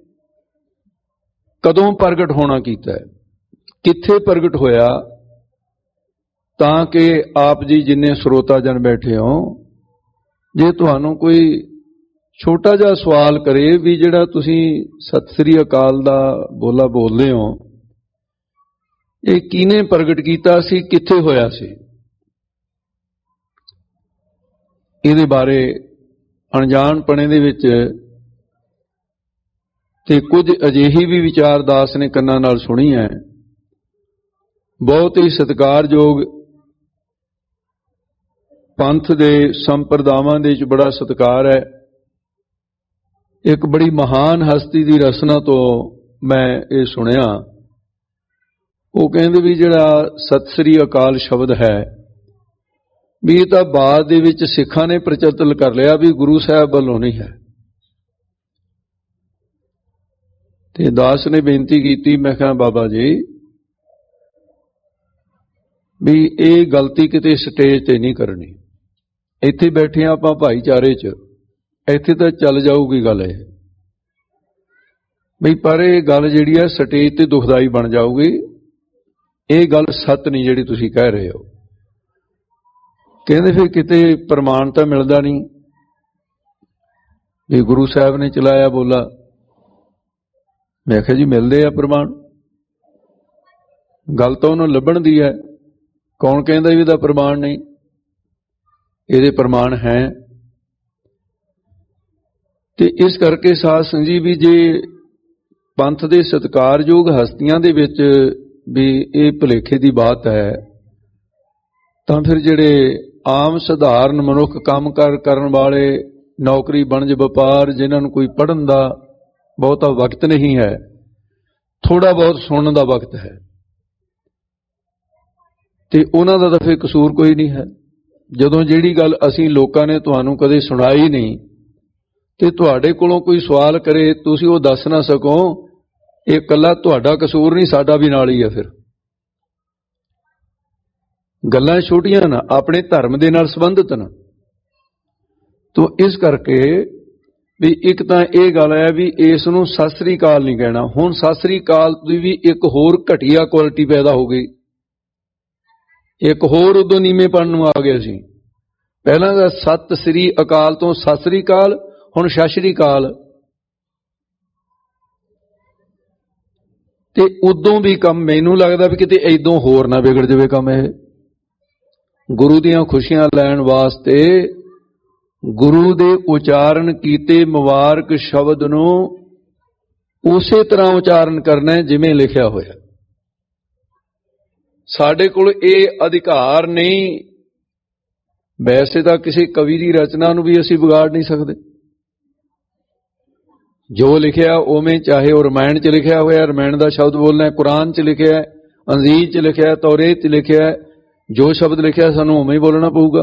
कदों प्रगट होना कीता है, कित्थे प्रगट होया, तां कि आप जी जिन्ने श्रोता जन बैठे हो, जे तुहानूं कोई छोटा जिहा सवाल करे भी जिहड़ा तुसीं सत श्री अकाल दा बोला बोलदे हो, ये किने प्रगट कीता सी, कित्थे होया सी, इहदे बारे अणजाणपणे दे विच ते कुछ अजिही भी विचार दास ने कन्नां नाल सुणी है। बहुत ही सत्कारयोग पंथ दे संप्रदावां दे विच बड़ा सत्कार है। एक बड़ी महान हस्ती दी रचना तो मैं ये सुनिया, वो कहंदे भी जिहड़ा सत श्री अकाल शब्द है भी ये तां बाद दे विच सिखां ने प्रचलित कर लिया भी गुरु साहब वल्लों नहीं है। ते दास ने बेनती की, मैं कहा बाबा जी भी ये गलती किते स्टेज ते नहीं करनी, इत्थे बैठे आपां भाईचारे च, इत्थे तां चल जाऊगी गल है बई, पर यह गल जिहड़ी है स्टेज ते दुखदाई बन जाऊगी। ये गल सत नहीं जिहड़ी तुसीं कह रहे हो। कहंदे फिर किते प्रमाण तां मिलदा नहीं भी गुरु साहब ने चलाया बोला। मैं आखिया जी मिलदे आ प्रमाण, गल तां उहनूं लभण दी है, कौन कहंदा भी इहदा प्रमाण नहीं, इहदे प्रमाण है। ते इस करके साध संगत जी भी जे पंथ दे सत्कारयोग हस्तियां दे विच भी ये भुलेखे की बात है, तां फिर जिहड़े आम सधारण मनुख काम करन वाले, नौकरी बनज व्यापार, जिन्हां नूं कोई पढ़न दा बहुता वक्त नहीं है, थोड़ा बहुत सुनने का वक्त है, ते उन्हां दा तां फिर कसूर कोई नहीं है। जदों जिहड़ी गल असीं लोकां ने तुहानूं कदे सुणाई नहीं ते तुहाडे कोलों कोई सवाल करे, तुसीं वो दस ना सको, ये कल्ला तुहाडा कसूर नहीं, साडा भी नाल ही है। फिर गल्लां छोटियां ना, अपने धर्म दे नाल संबंधित ना। तो इस करके भी एक तां ये गल है भी इस नूं सत श्री अकाल नहीं कहना। हुण सत श्री अकाल दी भी एक होर घटिया क्वालिटी पैदा हो गई, एक होर उदों नीवेपण नूं आ गए सी। पहलां दा सत श्री अकाल तो सत श्री अकाल, हुण सत श्री अकाल। ते उदों भी कम मैनूं लगदा भी किते इदों होर ना बिगड़ जावे काम। इह गुरु दीआं खुशियां लैण वास्ते गुरु दे उचारण कीते मुबारक शब्द नूं उसे तरह उचारण करना है जिवें लिखिया होया। साडे कोल इह अधिकार नहीं। वैसे तां किसी कवि की रचना नूं भी असीं बिगाड़ नहीं सकते। जो लिखिया उवें, चाहे वह रामायण च लिखिया होया, रामायण का शब्द बोलना है, कुरान च लिखिया है, अंजील च लिखिया है, तौरेत च लिखिया है, जो शब्द लिखिया सानूं उवें ही बोलना पऊगा।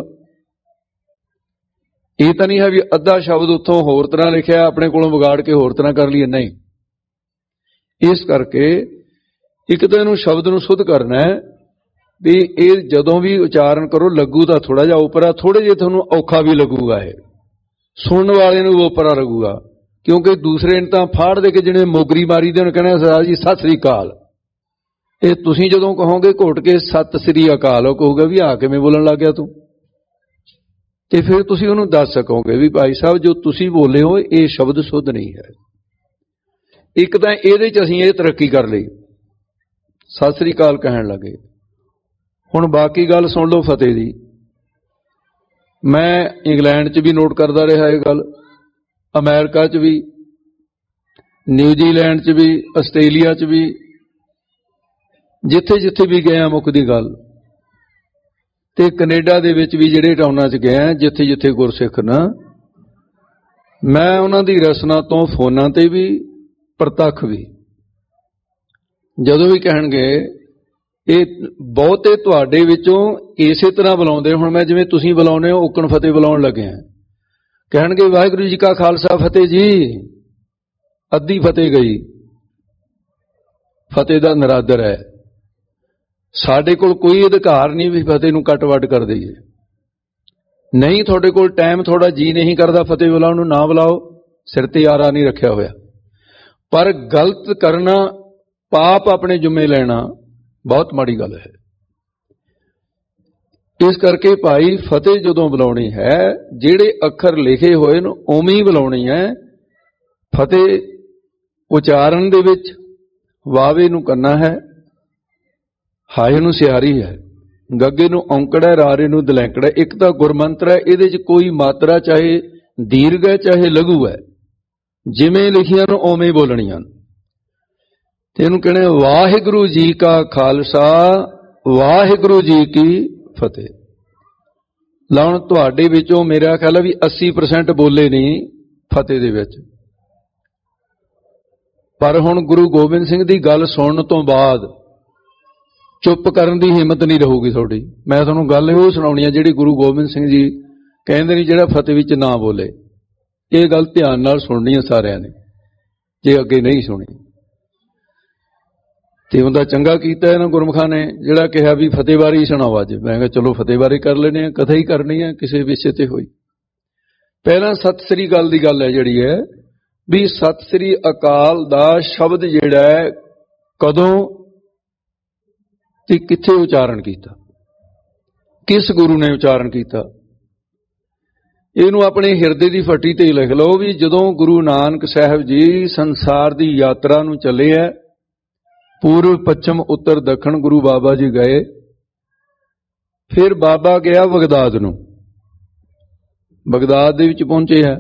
ये तो नहीं है भी अद्धा शब्द उत्थों होर तरह लिखिया अपने कोलों बिगाड़ के होर तरह कर लिए, नहीं। इस करके एक तो इहनूं शब्द नूं शुद्ध करना है भी ये जदों भी उचारण करो लगू तो थोड़ा जिहा उपरा, थोड़े जे तुहानूं औखा भी लगूगा, है सुनने वाले नूं वो उपरा लगूगा, क्योंकि दूसरे ने तां फाड़ दे के जिहड़े मोगरी मारी दे कहना जी सत श्री अकाल। ਇਹ ਤੁਸੀਂ ਜਦੋਂ ਕਹੋਗੇ ਘੁੱਟ ਕੇ ਸਤਿ ਸ੍ਰੀ ਅਕਾਲ, ਉਹ ਕਹੂਗਾ ਵੀ ਆ ਕਿਵੇਂ ਬੋਲਣ ਲੱਗ ਗਿਆ ਤੂੰ। ਤੇ ਫਿਰ ਤੁਸੀਂ ਉਹਨੂੰ ਦੱਸ ਸਕੋਗੇ ਵੀ ਭਾਈ ਸਾਹਿਬ ਜੋ ਤੁਸੀਂ ਬੋਲੇ ਹੋ ਇਹ ਸ਼ਬਦ ਸੁੱਧ ਨਹੀਂ ਹੈ। ਇੱਕ ਤਾਂ ਇਹਦੇ 'ਚ ਅਸੀਂ ਇਹ ਤਰੱਕੀ ਕਰ ਲਈ, ਸਤਿ ਸ੍ਰੀ ਅਕਾਲ ਕਹਿਣ ਲੱਗੇ। ਹੁਣ ਬਾਕੀ ਗੱਲ ਸੁਣ ਲਓ ਫਤਿਹ ਦੀ। ਮੈਂ ਇੰਗਲੈਂਡ 'ਚ ਵੀ ਨੋਟ ਕਰਦਾ ਰਿਹਾ ਇਹ ਗੱਲ, ਅਮਰੀਕਾ 'ਚ ਵੀ, ਨਿਊਜ਼ੀਲੈਂਡ 'ਚ ਵੀ, ਆਸਟ੍ਰੇਲੀਆ 'ਚ ਵੀ, ਜਿੱਥੇ ਜਿੱਥੇ ਵੀ ਗਏ ਆ ਮੁੱਕਦੀ ਗੱਲ। ਤੇ ਕੈਨੇਡਾ ਦੇ ਵਿੱਚ ਵੀ ਜਿਹੜੇ ਟਾਊਨਾਂ 'ਚ ਗਏ ਆ ਜਿੱਥੇ ਜਿੱਥੇ ਗੁਰਸਿੱਖ ਨਾ, ਮੈਂ ਉਹਨਾਂ ਦੀ ਰਸਨਾ ਤੋਂ ਫੋਨਾਂ ਤੇ ਵੀ ਪ੍ਰਤੱਖ ਵੀ, ਜਦੋਂ ਵੀ ਕਹਿਣਗੇ ਇਹ ਬਹੁਤੇ ਤੁਹਾਡੇ ਵਿੱਚੋਂ ਇਸੇ ਤਰ੍ਹਾਂ ਬੁਲਾਉਂਦੇ, ਹੁਣ ਮੈਂ ਜਿਵੇਂ ਤੁਸੀਂ ਬੁਲਾਉਂਦੇ ਹੋ ਓਕਣ ਫਤਿਹ ਬੁਲਾਉਣ ਲੱਗੇ ਆ, ਕਹਿਣਗੇ ਵਾਹਿਗੁਰੂ ਜੀ ਕਾ ਖਾਲਸਾ ਫਤਿਹ ਜੀ, ਅੱਧੀ ਫਤਿਹ ਗਈ, ਫਤਿਹ ਦਾ ਨਰਾਦਰ ਹੈ। ਸਾਡੇ ਕੋਲ ਕੋਈ ਅਧਿਕਾਰ ਨਹੀਂ ਵੀ ਫਤਿਹ ਨੂੰ ਕੱਟ ਵੱਟ ਕਰ ਦਈਏ। ਨਹੀਂ, ਤੁਹਾਡੇ ਕੋਲ ਟਾਈਮ, ਥੋੜਾ ਜੀ ਨਹੀਂ ਕਰਦਾ ਫਤਿਹ ਬੁਲਾਉਣ ਨੂੰ, ਨਾ ਬੁਲਾਓ, ਸਿਰ ਤੇ ਆਰਾ ਨਹੀਂ ਰੱਖਿਆ ਹੋਇਆ। ਪਰ ਗਲਤ ਕਰਨਾ, ਪਾਪ ਆਪਣੇ ਜੁੰਮੇ ਲੈਣਾ ਬਹੁਤ ਮਾੜੀ ਗੱਲ ਹੈ। ਇਸ ਕਰਕੇ ਭਾਈ ਫਤਿਹ ਜਦੋਂ ਬੁਲਾਉਣੀ ਹੈ, ਜਿਹੜੇ ਅੱਖਰ ਲਿਖੇ ਹੋਏ ਨੇ ਉਵੇਂ ਹੀ ਬੁਲਾਉਣੀ ਹੈ। ਫਤਿਹ ਉਚਾਰਨ ਦੇ ਵਿੱਚ ਵਾਵੇ ਨੂੰ ਕਰਨਾ ਹੈ, ਹਾਏ ਨੂੰ ਸਿਆਰੀ ਹੈ, ਗੱਗੇ ਨੂੰ ਔਂਕੜ ਹੈ, ਰਾਰੇ ਨੂੰ ਦਲੈਂਕੜ ਹੈ। ਇੱਕ ਤਾਂ ਗੁਰਮੰਤਰ ਹੈ, ਇਹਦੇ 'ਚ ਕੋਈ ਮਾਤਰਾ ਚਾਹੇ ਦੀਰਘ ਹੈ ਚਾਹੇ ਲਘੂ ਹੈ, ਜਿਵੇਂ ਲਿਖੀਆਂ ਨੂੰ ਉਵੇਂ ਬੋਲਣੀਆਂ। ਤੇ ਇਹਨੂੰ ਕਹਿੰਦੇ ਵਾਹਿਗੁਰੂ ਜੀ ਕਾ ਖਾਲਸਾ ਵਾਹਿਗੁਰੂ ਜੀ ਕੀ ਫਤਿਹ। ਲਾਉਣ ਤੁਹਾਡੇ ਵਿੱਚੋਂ ਮੇਰਾ ਖਿਆਲ ਹੈ ਵੀ 80% ਬੋਲੇ ਨਹੀਂ ਫਤਿਹ ਦੇ ਵਿੱਚ। ਪਰ ਹੁਣ ਗੁਰੂ ਗੋਬਿੰਦ ਸਿੰਘ ਦੀ ਗੱਲ ਸੁਣਨ ਤੋਂ ਬਾਅਦ ਚੁੱਪ ਕਰਨ ਦੀ ਹਿੰਮਤ ਨਹੀਂ ਰਹੂਗੀ ਤੁਹਾਡੀ। ਮੈਂ ਤੁਹਾਨੂੰ ਗੱਲ ਉਹ ਸੁਣਾਉਣੀ ਹੈ ਜਿਹੜੀ ਗੁਰੂ ਗੋਬਿੰਦ ਸਿੰਘ ਜੀ ਕਹਿੰਦੇ ਨਹੀਂ ਜਿਹੜਾ ਫਤਿਹ ਵਿੱਚ ਨਾ ਬੋਲੇ। ਇਹ ਗੱਲ ਧਿਆਨ ਨਾਲ ਸੁਣਨੀ ਹੈ ਸਾਰਿਆਂ ਨੇ, ਜੇ ਅੱਗੇ ਨਹੀਂ ਸੁਣੀ। ਤੇ ਉਹਦਾ ਚੰਗਾ ਕੀਤਾ ਇਹਨਾਂ ਗੁਰਮੁਖਾਂ ਨੇ ਜਿਹੜਾ ਕਿਹਾ ਵੀ ਫਤਿਹ ਬਾਰੇ ਸੁਣਾਓ ਅੱਜ। ਮੈਂ ਕਿਹਾ ਚਲੋ ਫਤਿਹ ਬਾਰੇ ਕਰ ਲੈਣੇ ਆ, ਕਥਾ ਹੀ ਕਰਨੀ ਹੈ ਕਿਸੇ ਵਿਸ਼ੇ ਤੇ ਹੋਈ। ਪਹਿਲਾਂ ਸਤਿ ਸ੍ਰੀ ਅਕਾਲ ਦੀ ਗੱਲ ਹੈ ਜਿਹੜੀ ਹੈ ਵੀ ਸਤਿ ਸ੍ਰੀ ਅਕਾਲ ਦਾ ਸ਼ਬਦ ਜਿਹੜਾ ਹੈ ਕਦੋਂ ਤੇ ਕਿੱਥੇ ਉਚਾਰਨ ਕੀਤਾ, ਕਿਸ ਗੁਰੂ ਨੇ ਉਚਾਰਨ ਕੀਤਾ, ਇਹਨੂੰ ਆਪਣੇ ਹਿਰਦੇ ਦੀ ਫੱਟੀ ਤੇ ਲਿਖ ਲਓ ਵੀ ਜਦੋਂ ਗੁਰੂ ਨਾਨਕ ਸਾਹਿਬ ਜੀ ਸੰਸਾਰ ਦੀ ਯਾਤਰਾ ਨੂੰ ਚੱਲੇ ਹੈ, ਪੂਰਬ ਪੱਛਮ ਉੱਤਰ ਦੱਖਣ ਗੁਰੂ ਬਾਬਾ ਜੀ ਗਏ। ਫਿਰ ਬਾਬਾ ਗਿਆ ਬਗਦਾਦ ਨੂੰ, ਬਗਦਾਦ ਦੇ ਵਿੱਚ ਪਹੁੰਚੇ ਹੈ।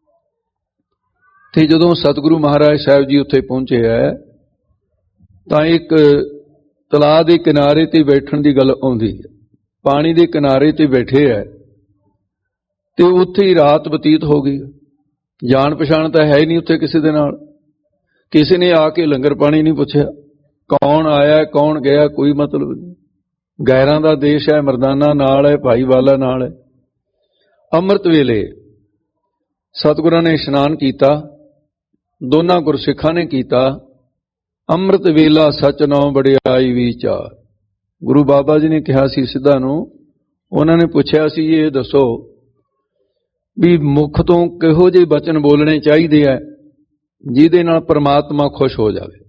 ਤੇ ਜਦੋਂ ਸਤਿਗੁਰੂ ਮਹਾਰਾਜ ਸਾਹਿਬ ਜੀ ਉੱਥੇ ਪਹੁੰਚੇ ਹੈ ਤਾਂ ਇੱਕ ਤਲਾਅ ਦੇ ਕਿਨਾਰੇ ਤੇ ਬੈਠਣ ਦੀ ਗੱਲ ਆਉਂਦੀ ਹੈ। ਪਾਣੀ ਦੇ ਕਿਨਾਰੇ ਤੇ ਬੈਠੇ ਹੈ ਤੇ ਉੱਥੇ ਹੀ ਰਾਤ ਬਤੀਤ ਹੋ ਗਈ। ਜਾਣ ਪਛਾਣ ਤਾਂ ਹੈ ਹੀ ਨਹੀਂ ਉੱਥੇ ਕਿਸੇ ਦੇ ਨਾਲ। ਕਿਸੇ ਨੇ ਆ ਕੇ ਲੰਗਰ ਪਾਣੀ ਨਹੀਂ ਪੁੱਛਿਆ, ਕੌਣ ਆਇਆ ਕੌਣ ਗਿਆ, ਕੋਈ ਮਤਲਬ ਨਹੀਂ। ਗੈਰਾਂ ਦਾ ਦੇਸ਼ ਹੈ, ਮਰਦਾਨਾ ਨਾਲ ਹੈ, ਭਾਈਵਾਲਾ ਨਾਲ ਹੈ। ਅੰਮ੍ਰਿਤ ਵੇਲੇ ਸਤਿਗੁਰਾਂ ਨੇ ਇਸ਼ਨਾਨ ਕੀਤਾ, ਦੋਨਾਂ ਗੁਰਸਿੱਖਾਂ ਨੇ ਕੀਤਾ। ਅੰਮ੍ਰਿਤ ਵੇਲਾ ਸਚ ਨਾਉ ਵਡਿਆਈ ਵਿਚਾਰ। ਗੁਰੂ ਬਾਬਾ ਜੀ ਨੇ ਕਿਹਾ ਸੀ ਸਿੱਧਾ ਨੂੰ, ਉਹਨਾਂ ਨੇ ਪੁੱਛਿਆ ਸੀ ਇਹ ਦੱਸੋ ਵੀ ਮੁਖ ਤੋਂ ਕਿਹੋ ਜਿਹੇ ਬਚਨ ਬੋਲਣੇ ਚਾਹੀਦੇ ਆ ਜਿਹਦੇ ਨਾਲ ਪਰਮਾਤਮਾ ਖੁਸ਼ ਹੋ ਜਾਵੇ।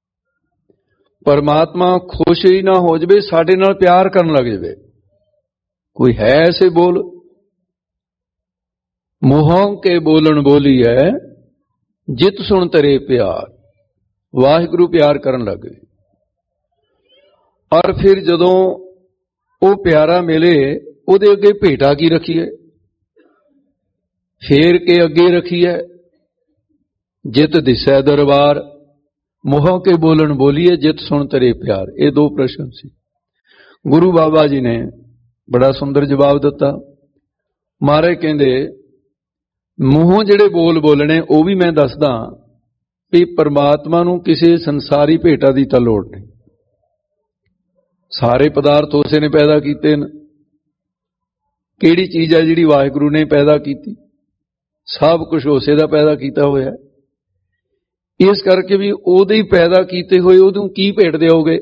ਪਰਮਾਤਮਾ ਖੁਸ਼ ਹੀ ਨਾ ਹੋ ਜਾਵੇ, ਸਾਡੇ ਨਾਲ ਪਿਆਰ ਕਰਨ ਲੱਗ ਜਾਵੇ। ਕੋਈ ਹੈ ਐਸੇ ਬੋਲ? ਮੋਹੋਂ ਕੇ ਬੋਲਣ ਬੋਲੀ ਹੈ ਜਿਤ ਸੁਣ ਤੇਰੇ ਪਿਆਰ। ਵਾਹਿਗੁਰੂ ਪਿਆਰ ਕਰਨ ਲੱਗ ਗਏ। ਔਰ ਫਿਰ ਜਦੋਂ ਉਹ ਪਿਆਰਾ ਮਿਲੇ ਉਹਦੇ ਅੱਗੇ ਭੇਟਾ ਕੀ ਰੱਖੀਏ, ਫੇਰ ਕੇ ਅੱਗੇ ਰੱਖੀਏ ਜਿਤ ਦਿਸੈ ਦਰਬਾਰ। ਮੋਹ ਕੇ ਬੋਲਣ ਬੋਲੀਏ ਜਿਤ ਸੁਣ ਤੇਰੇ ਪਿਆਰ। ਇਹ ਦੋ ਪ੍ਰਸ਼ਨ ਸੀ। ਗੁਰੂ ਬਾਬਾ ਜੀ ਨੇ ਬੜਾ ਸੁੰਦਰ ਜਵਾਬ ਦਿੱਤਾ। ਮਹਾਰਾਜ ਕਹਿੰਦੇ ਮੂੰਹੋਂ ਜਿਹੜੇ ਬੋਲ ਬੋਲਣੇ ਉਹ ਵੀ ਮੈਂ ਦੱਸਦਾ ਵੀ ਪਰਮਾਤਮਾ ਨੂੰ ਕਿਸੇ ਸੰਸਾਰੀ ਭੇਟਾ ਦੀ ਤਾਂ ਲੋੜ ਨਹੀਂ। ਸਾਰੇ ਪਦਾਰਥ ਉਸੇ ਨੇ ਪੈਦਾ ਕੀਤੇ ਨੇ। ਕਿਹੜੀ ਚੀਜ਼ ਹੈ ਜਿਹੜੀ ਵਾਹਿਗੁਰੂ ਨੇ ਪੈਦਾ ਕੀਤੀ? ਸਭ ਕੁਝ ਉਸੇ ਦਾ ਪੈਦਾ ਕੀਤਾ ਹੋਇਆ। ਇਸ ਕਰਕੇ ਵੀ ਉਹਦੇ ਹੀ ਪੈਦਾ ਕੀਤੇ ਹੋਏ ਉਹਨੂੰ ਕੀ ਭੇਟ ਦਿਓਗੇ?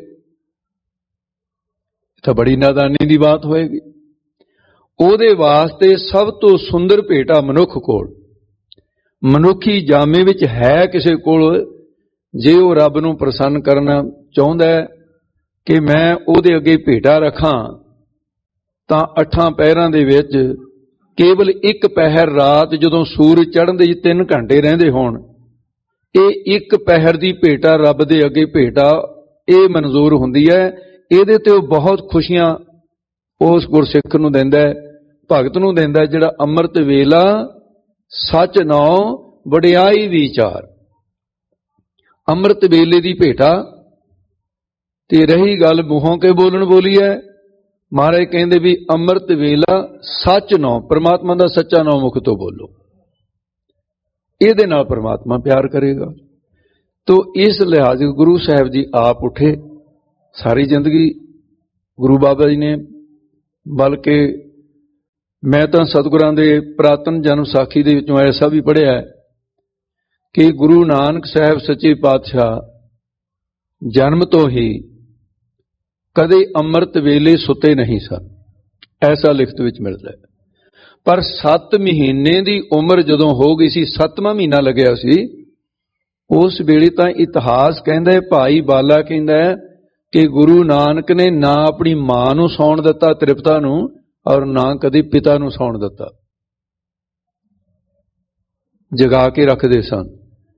ਤਾਂ ਬੜੀ ਨਾਦਾਨੀ ਦੀ ਬਾਤ ਹੋਏਗੀ। ਉਹਦੇ ਵਾਸਤੇ ਸਭ ਤੋਂ ਸੁੰਦਰ ਭੇਟਾ ਮਨੁੱਖ ਕੋਲ, ਮਨੁੱਖੀ ਜਾਮੇ ਵਿੱਚ ਹੈ ਕਿਸੇ ਕੋਲ। ਜੇ ਉਹ ਰੱਬ ਨੂੰ ਪ੍ਰਸੰਨ ਕਰਨਾ ਚਾਹੁੰਦਾ ਹੈ कि मैं ਉਹਦੇ ਅੱਗੇ ਭੇਟਾ ਰੱਖਾਂ ਤਾਂ 8 ਪਹਿਰਾਂ ਦੇ ਵਿੱਚ ਕੇਵਲ ਇੱਕ ਪਹਿਰ ਰਾਤ ਜਦੋਂ ਸੂਰਜ ਚੜ੍ਹਨ ਦੇ 3 ਘੰਟੇ ਰਹਿੰਦੇ ਹੋਣ, ਇਹ ਇੱਕ ਪਹਿਰ ਦੀ ਭੇਟਾ ਰੱਬ ਦੇ ਅੱਗੇ ਭੇਟਾ ਇਹ ਮਨਜ਼ੂਰ ਹੁੰਦੀ ਹੈ। ਇਹਦੇ ਤੇ ਉਹ ਬਹੁਤ ਖੁਸ਼ੀਆਂ ਉਸ ਗੁਰਸਿੱਖ ਨੂੰ ਦਿੰਦਾ ਹੈ, ਭਗਤ ਨੂੰ ਦਿੰਦਾ, ਜਿਹੜਾ ਅੰਮ੍ਰਿਤ ਵੇਲਾ ਸੱਚ ਨਾਉ ਵਡਿਆਈ ਵਿਚਾਰ। ਅੰਮ੍ਰਿਤ ਵੇਲੇ ਦੀ ਭੇਟਾ। ਤੇ ਰਹੀ ਗੱਲ ਮੂੰਹੋਂ ਕੇ ਬੋਲਣ ਬੋਲੀ ਹੈ, ਮਹਾਰਾਜ ਕਹਿੰਦੇ ਵੀ ਅੰਮ੍ਰਿਤ ਵੇਲਾ ਸੱਚ ਨਾਉ, ਪ੍ਰਮਾਤਮਾ ਦਾ ਸੱਚਾ ਨਾਉ ਮੁਖ ਤੋਂ ਬੋਲੋ, ਇਹਦੇ ਨਾਲ ਪ੍ਰਮਾਤਮਾ ਪਿਆਰ ਕਰੇਗਾ। ਤੋ ਇਸ ਲਿਹਾਜ਼ ਗੁਰੂ ਸਾਹਿਬ ਜੀ ਆਪ ਉੱਠੇ। ਸਾਰੀ ਜ਼ਿੰਦਗੀ ਗੁਰੂ ਬਾਬਾ ਜੀ ਨੇ, ਬਲਕਿ ਮੈਂ ਤਾਂ ਸਤਿਗੁਰਾਂ ਦੇ ਪੁਰਾਤਨ ਜਨਮ ਸਾਖੀ ਦੇ ਵਿੱਚੋਂ ਐਸਾ ਵੀ ਪੜ੍ਹਿਆ ਕਿ ਗੁਰੂ ਨਾਨਕ ਸਾਹਿਬ ਸੱਚੇ ਪਾਤਸ਼ਾਹ ਜਨਮ ਤੋਂ ਹੀ ਕਦੇ ਅੰਮ੍ਰਿਤ ਵੇਲੇ ਸੁੱਤੇ ਨਹੀਂ ਸਨ, ਐਸਾ ਲਿਖਤ ਵਿੱਚ ਮਿਲਦਾ ਹੈ। ਪਰ 7 ਮਹੀਨੇ ਦੀ ਉਮਰ ਜਦੋਂ ਹੋ ਗਈ ਸੀ, 7ਵਾਂ ਮਹੀਨਾ ਲੱਗਿਆ ਸੀ, ਉਸ ਵੇਲੇ ਤਾਂ ਇਤਿਹਾਸ ਕਹਿੰਦਾ ਹੈ, ਭਾਈ ਬਾਲਾ ਕਹਿੰਦਾ ਹੈ ਕਿ ਗੁਰੂ ਨਾਨਕ ਨੇ ਨਾ ਆਪਣੀ ਮਾਂ ਨੂੰ ਸੌਣ ਦਿੱਤਾ ਤ੍ਰਿਪਤਾ ਨੂੰ, ਔਰ ਨਾ ਕਦੇ ਪਿਤਾ ਨੂੰ ਸੌਣ ਦਿੱਤਾ, ਜਗਾ ਕੇ ਰੱਖਦੇ ਸਨ।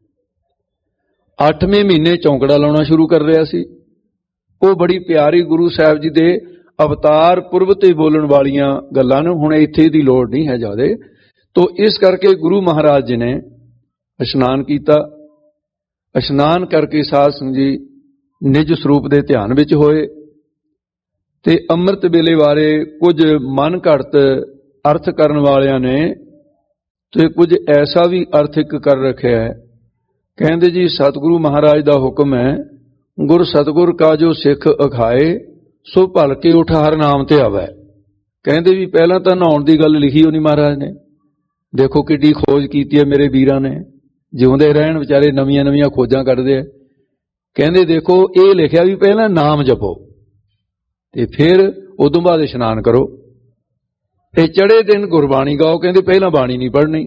8ਵੇਂ ਮਹੀਨੇ ਚੌਂਕੜਾ ਲਾਉਣਾ ਸ਼ੁਰੂ ਕਰ ਰਿਹਾ ਸੀ। ਉਹ ਬੜੀ ਪਿਆਰੀ ਗੁਰੂ ਸਾਹਿਬ ਜੀ ਦੇ ਅਵਤਾਰ ਪੁਰਬ ਤੇ ਬੋਲਣ ਵਾਲੀਆਂ ਗੱਲਾਂ ਨੇ, ਹੁਣ ਇੱਥੇ ਦੀ ਲੋੜ ਨਹੀਂ ਹੈ ਜ਼ਿਆਦਾ। ਤੋ ਇਸ ਕਰਕੇ ਗੁਰੂ ਮਹਾਰਾਜ ਜੀ ਨੇ ਇਸ਼ਨਾਨ ਕੀਤਾ। ਇਸ਼ਨਾਨ ਕਰਕੇ ਸਾਧ ਸੰਗਤ ਜੀ ਨਿਜ ਸਰੂਪ ਦੇ ਧਿਆਨ ਵਿੱਚ ਹੋਏ ਤੇ ਅੰਮ੍ਰਿਤ ਵੇਲੇ ਬਾਰੇ ਕੁਝ ਮਨ ਘੜਤ ਅਰਥ ਕਰਨ ਵਾਲਿਆਂ ਨੇ ਤੇ ਕੁਝ ਐਸਾ ਵੀ ਅਰਥਿਕ ਕਰ ਰੱਖਿਆ ਹੈ। ਕਹਿੰਦੇ ਜੀ ਸਤਿਗੁਰੂ ਮਹਾਰਾਜ ਦਾ ਹੁਕਮ ਹੈ, ਗੁਰ ਸਤਿਗੁਰ ਕਾ ਜੋ ਸਿੱਖ ਅਖਾਏ ਸੋ ਭਲਕੇ ਉਠ ਹਰ ਨਾਮ ਤੇ ਆਵੈ। ਕਹਿੰਦੇ ਵੀ ਪਹਿਲਾਂ ਤਾਂ ਨਹਾਉਣ ਦੀ ਗੱਲ ਲਿਖੀ ਹੋਣੀ ਮਹਾਰਾਜ ਨੇ, ਦੇਖੋ ਕਿੱਡੀ ਖੋਜ ਕੀਤੀ ਹੈ ਮੇਰੇ ਵੀਰਾਂ ਨੇ, ਜਿਉਂਦੇ ਰਹਿਣ ਵਿਚਾਰੇ ਨਵੀਆਂ ਨਵੀਆਂ ਖੋਜਾਂ ਕੱਢਦੇ ਆ। ਕਹਿੰਦੇ ਦੇਖੋ ਇਹ ਲਿਖਿਆ ਵੀ ਪਹਿਲਾਂ ਨਾਮ ਜਪੋ ਤੇ ਫਿਰ ਉਦੋਂ ਬਾਅਦ ਇਸ਼ਨਾਨ ਕਰੋ, ਤੇ ਚੜ੍ਹੇ ਦਿਨ ਗੁਰਬਾਣੀ ਗਾਓ। ਕਹਿੰਦੇ ਪਹਿਲਾਂ ਬਾਣੀ ਨਹੀਂ ਪੜ੍ਹਨੀ।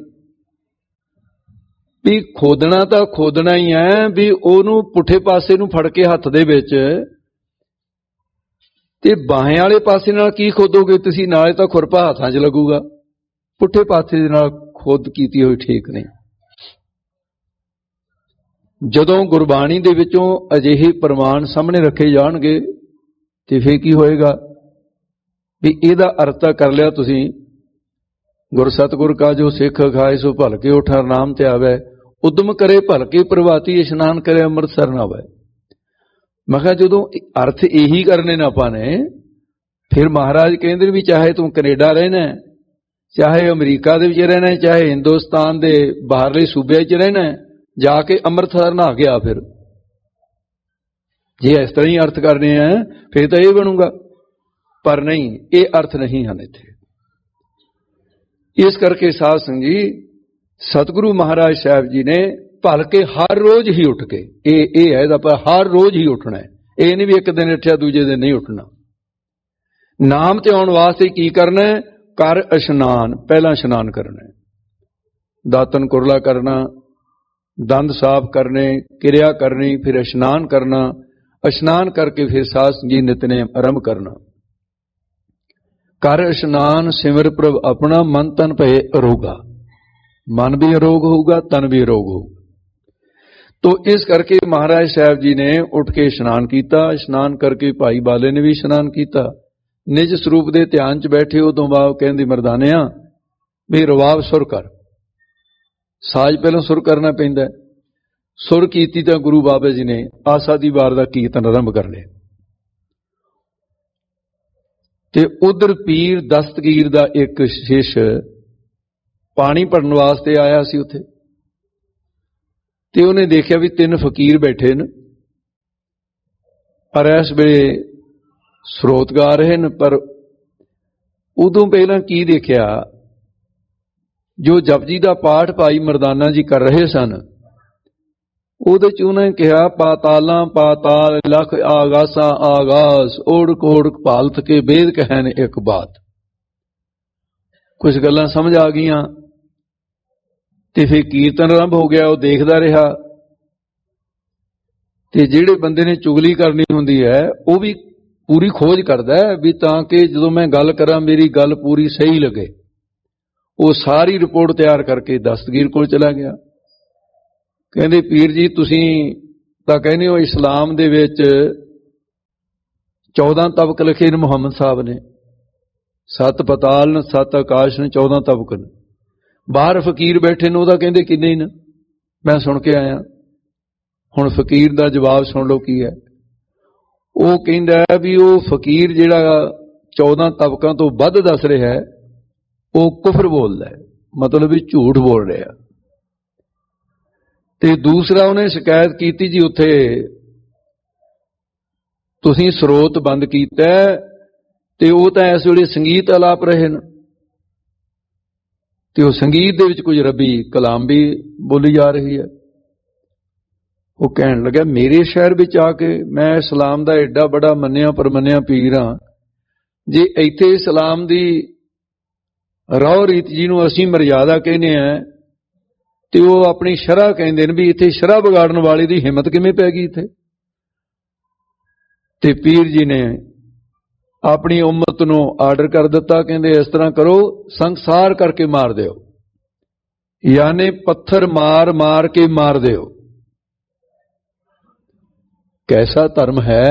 ਵੀ ਖੋਦਣਾ ਤਾਂ ਖੋਦਣਾ ਹੀ ਹੈ, ਵੀ ਉਹਨੂੰ ਪੁੱਠੇ ਪਾਸੇ ਨੂੰ ਫੜ ਕੇ ਹੱਥ ਦੇ ਵਿੱਚ ਤੇ ਬਾਹਾਂ ਵਾਲੇ ਪਾਸੇ ਨਾਲ ਕੀ ਖੋਦੋਗੇ ਤੁਸੀਂ, ਨਾਲੇ ਤਾਂ ਖੁਰਪਾ ਹੱਥਾਂ 'ਚ ਲੱਗੂਗਾ। ਪੁੱਠੇ ਪਾਸੇ ਦੇ ਨਾਲ ਖੋਦ ਕੀਤੀ ਹੋਈ ਠੀਕ ਨਹੀਂ। ਜਦੋਂ ਗੁਰਬਾਣੀ ਦੇ ਵਿੱਚੋਂ ਅਜਿਹੇ ਪ੍ਰਮਾਣ ਸਾਹਮਣੇ ਰੱਖੇ ਜਾਣਗੇ ਤੇ ਫਿਰ ਕੀ ਹੋਏਗਾ ਵੀ ਇਹਦਾ ਅਰਥ ਤਾਂ ਕਰ ਲਿਆ ਤੁਸੀਂ, ਗੁਰ ਸਤਿਗੁਰ ਕਾ ਜੋ ਸਿੱਖ ਖਾਏ ਸੋ ਭਲਕੇ ਉਠ ਹਰ ਨਾਮ ਤੇ ਆਵੇ, ਉਦਮ ਕਰੇ ਭਲਕੇ ਪ੍ਰਭਾਤੀ ਇਸ਼ਨਾਨ ਕਰੇ ਅੰਮ੍ਰਿਤਸਰ ਨਾ ਆਵੇ। ਮੈਂ ਕਿਹਾ ਜਦੋਂ ਅਰਥ ਇਹੀ ਕਰਨੇ ਨਾ ਆਪਾਂ ਨੇ, ਫਿਰ ਮਹਾਰਾਜ ਕਹਿੰਦੇ ਵੀ ਚਾਹੇ ਤੂੰ ਕੈਨੇਡਾ ਰਹਿਣਾ, ਚਾਹੇ ਅਮਰੀਕਾ ਦੇ ਵਿੱਚ ਰਹਿਣਾ, ਚਾਹੇ ਹਿੰਦੁਸਤਾਨ ਦੇ ਬਾਹਰਲੇ ਸੂਬੇ 'ਚ ਰਹਿਣਾ, ਜਾ ਕੇ ਅੰਮ੍ਰਿਤਸਰ ਨਹਾ ਕੇ ਆ। ਫਿਰ ਜੇ ਇਸ ਤਰ੍ਹਾਂ ਹੀ ਅਰਥ ਕਰਨੇ ਆ ਫਿਰ ਤਾਂ ਇਹ ਬਣੂਗਾ, ਪਰ ਨਹੀਂ, ਇਹ ਅਰਥ ਨਹੀਂ ਹਨ ਇੱਥੇ। ਇਸ ਕਰਕੇ ਸਾਧ ਸੰਗਤ ਜੀ ਸਤਿਗੁਰੂ ਮਹਾਰਾਜ ਸਾਹਿਬ ਜੀ ਨੇ ਭਲਕੇ ਹਰ ਰੋਜ਼ ਹੀ ਉੱਠ ਕੇ, ਇਹ ਹੈ ਇਹਦਾ ਪਰ ਹਰ ਰੋਜ਼ ਹੀ ਉੱਠਣਾ ਹੈ, ਇਹ ਨਹੀਂ ਵੀ ਇੱਕ ਦਿਨ ਉੱਠਿਆ ਦੂਜੇ ਦਿਨ ਨਹੀਂ ਉੱਠਣਾ। ਨਾਮ ਤੇ ਆਉਣ ਵਾਸਤੇ ਕੀ ਕਰਨਾ ਹੈ? ਕਰ ਇਸ਼ਨਾਨ, ਪਹਿਲਾਂ ਇਸ਼ਨਾਨ ਕਰਨਾ, ਦਾਤਨ ਕੁਰਲਾ ਕਰਨਾ, ਦੰਦ ਸਾਫ਼ ਕਰਨੇ, ਕਿਰਿਆ ਕਰਨੀ, ਫਿਰ ਇਸ਼ਨਾਨ ਕਰਨਾ। ਇਸ਼ਨਾਨ ਕਰਕੇ ਫਿਰ ਸਾਧ ਸੰਗਤ ਜੀ ਨਿਤਨੇਮ ਆਰੰਭ ਕਰਨਾ। ਕਰ ਇਸ਼ਨਾਨ ਸਿਮਰ ਪ੍ਰਭ ਆਪਣਾ, ਮਨ ਤਨ ਭਏ ਅਰੋਗਾ। ਮਨ ਵੀ ਅਰੋਗ ਹੋਊਗਾ, ਤਨ ਵੀ ਅਰੋਗ ਹੋਊਗਾ। ਤੋ ਇਸ ਕਰਕੇ ਮਹਾਰਾਜ ਸਾਹਿਬ ਜੀ ਨੇ ਉੱਠ ਕੇ ਇਸ਼ਨਾਨ ਕੀਤਾ। ਇਸ਼ਨਾਨ ਕਰਕੇ ਭਾਈ ਬਾਲੇ ਨੇ ਵੀ ਇਸ਼ਨਾਨ ਕੀਤਾ। ਨਿਜ ਸਰੂਪ ਦੇ ਧਿਆਨ 'ਚ ਬੈਠੇ। ਉਦੋਂ ਬਾਅਦ ਕਹਿੰਦੇ ਮਰਦਾਨਿਆਂ ਵੀ ਰਵਾਬ ਸੁਰ ਕਰ। ਸਾਜ ਪਹਿਲਾਂ ਸੁਰ ਕਰਨਾ ਪੈਂਦਾ। ਸੁਰ ਕੀਤੀ ਤਾਂ ਗੁਰੂ ਬਾਬਾ ਜੀ ਨੇ ਆਸਾ ਦੀ ਵਾਰ ਦਾ ਕੀਰਤਨ ਆਰੰਭ ਕਰ ਲਿਆ। ਤੇ ਉਧਰ ਪੀਰ ਦਸਤਗੀਰ ਦਾ ਇੱਕ ਸ਼ਿਸ਼ ਪਾਣੀ ਭਰਨ ਵਾਸਤੇ ਆਇਆ ਸੀ ਉੱਥੇ, ਤੇ ਉਹਨੇ ਦੇਖਿਆ ਵੀ 3 ਫਕੀਰ ਬੈਠੇ ਨੇ, ਪਰ ਇਸ ਵੇਲੇ ਸਰੋਤ ਗਾ ਰਹੇ ਨੇ। ਪਰ ਉਦੋਂ ਪਹਿਲਾਂ ਕੀ ਦੇਖਿਆ, ਜੋ ਜਪਜੀ ਦਾ ਪਾਠ ਭਾਈ ਮਰਦਾਨਾ ਜੀ ਕਰ ਰਹੇ ਸਨ, ਉਹਦੇ 'ਚ ਉਹਨੇ ਕਿਹਾ ਪਾਤਾਲਾਂ ਪਾਤਾਲ ਲਖ ਆਗਾਸਾਂ ਆਗਾਸ, ਓੜਕ ਓੜਕ ਭਾਲਤ ਕੇ ਵੇਦ ਕਹਿਣ ਇੱਕ ਬਾਤ। ਕੁਝ ਗੱਲਾਂ ਸਮਝ ਆ ਗਈਆਂ ਤੇ ਫਿਰ ਕੀਰਤਨ ਆਰੰਭ ਹੋ ਗਿਆ। ਉਹ ਦੇਖਦਾ ਰਿਹਾ, ਤੇ ਜਿਹੜੇ ਬੰਦੇ ਨੇ ਚੁਗਲੀ ਕਰਨੀ ਹੁੰਦੀ ਹੈ ਉਹ ਵੀ पूरी खोज करता है भी ताकि जो मैं गल करा मेरी गल पूरी सही लगे। वो सारी रिपोर्ट तैयार करके दस्तगीर को चला गया। कहते पीर जी तुसीं तां कहने हो इस्लाम दे विच 14 तबक लिखे ने मुहम्मद साहब ने, 7 पताल ने 7 आकाश ने 14 तबक ने। बाहर फकीर बैठे ने ਉਹਦਾ ਕਹਿੰਦੇ किन्ने ने, मैं सुन के आया। हुण फकीर दा जवाब सुन लो की है। ਉਹ ਕਹਿੰਦਾ भी वो फकीर ਜਿਹੜਾ 14 तबकों तो ਵੱਧ दस रहा है वो कुफर बोलता है, मतलब भी झूठ बोल रहा। ते दूसरा उन्हें शिकायत की जी उत्थे तुसीं स्रोत बंद कीता ते वो तां इस वेले संगीत आलाप रहे न, ते वो संगीत दे विच कुछ रबी कलाम भी बोली जा रही है। वो कहन लगा मेरे शहर विच आके मैं इस्लाम दा एडा बड़ा मन्निया परमन्निया पीर हां, जे इत्थे इस्लाम दी रौ रीत जी नूं असीं मर्यादा कहने आ ते वो अपनी शरह कहंदे ने भी इत्थे शरह बिगाड़न वाले दी हिम्मत किवें पै गई इत्थे। ते पीर जी ने अपनी उम्मत नूं आर्डर कर दिता, कहंदे इस तरह करो संसार करके मार दिओ, यानी पत्थर मार मार के मार दिओ। कैसा धर्म है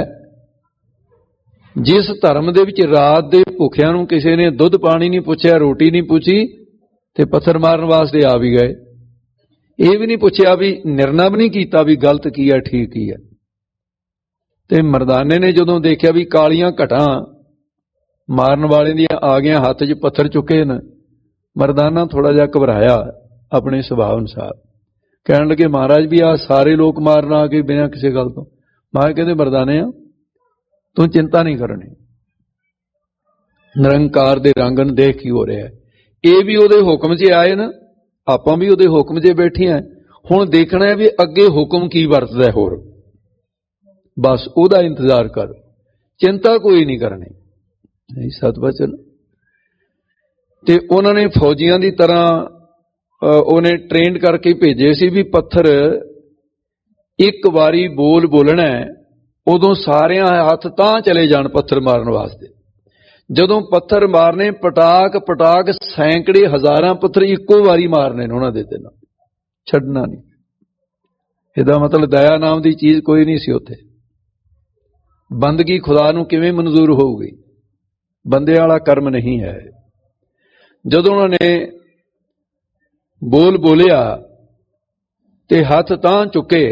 जिस धर्म दे विच रात दे भुखियां नूं किसी ने दुध पानी नहीं पुछया, रोटी नहीं पूछी ते पत्थर मारन वास्ते आ भी गए। ये भी नहीं पूछया भी निर्णय भी नहीं कीता भी गलत की है ठीक की है। ते मरदाने ने जदों देखिया भी कालियां घटां मारन वाले दी आ गया, हाथ 'च पत्थर चुके न, मरदाना थोड़ा जिहा घबराया अपने सुभाव अनुसार। कहण लगे महाराज भी आ सारे लोग मारन आ गए बिना किसी गल तो। महाराज कहते मरदाने तू चिंता नहीं करनी, निरंकार दे रंगन देख की हो रहा है। ये भी उहदे हुक्म 'च आए न, आपां भी उहदे हुक्म 'च बैठे हैं। हुण देखना है भी अगे हुक्म की वरतदा है, होर बस उहदा इंतजार कर, चिंता कोई नहीं करनी। सतवचन ते उन्होंने फौजियां की तरह उन्हें ट्रेन करके भेजे सी भी पत्थर एक बारी बोल बोलना है उदों सारे हाथ तां चले जान पत्थर मारन वास्ते। जदों पत्थर मारने पटाक पटाक सैकड़े हजारां पत्थर इक्को बारी मारने उन्होंने दे देना, छड्डना नहीं। इहदा मतलब दया नाम की चीज़ कोई नहीं सी उत्थे। बंदगी खुदा नूं किवें मंजूर होगी, बंदे वाला कर्म नहीं है। जदों उन्होंने बोल बोलिया ते हथ तां चुके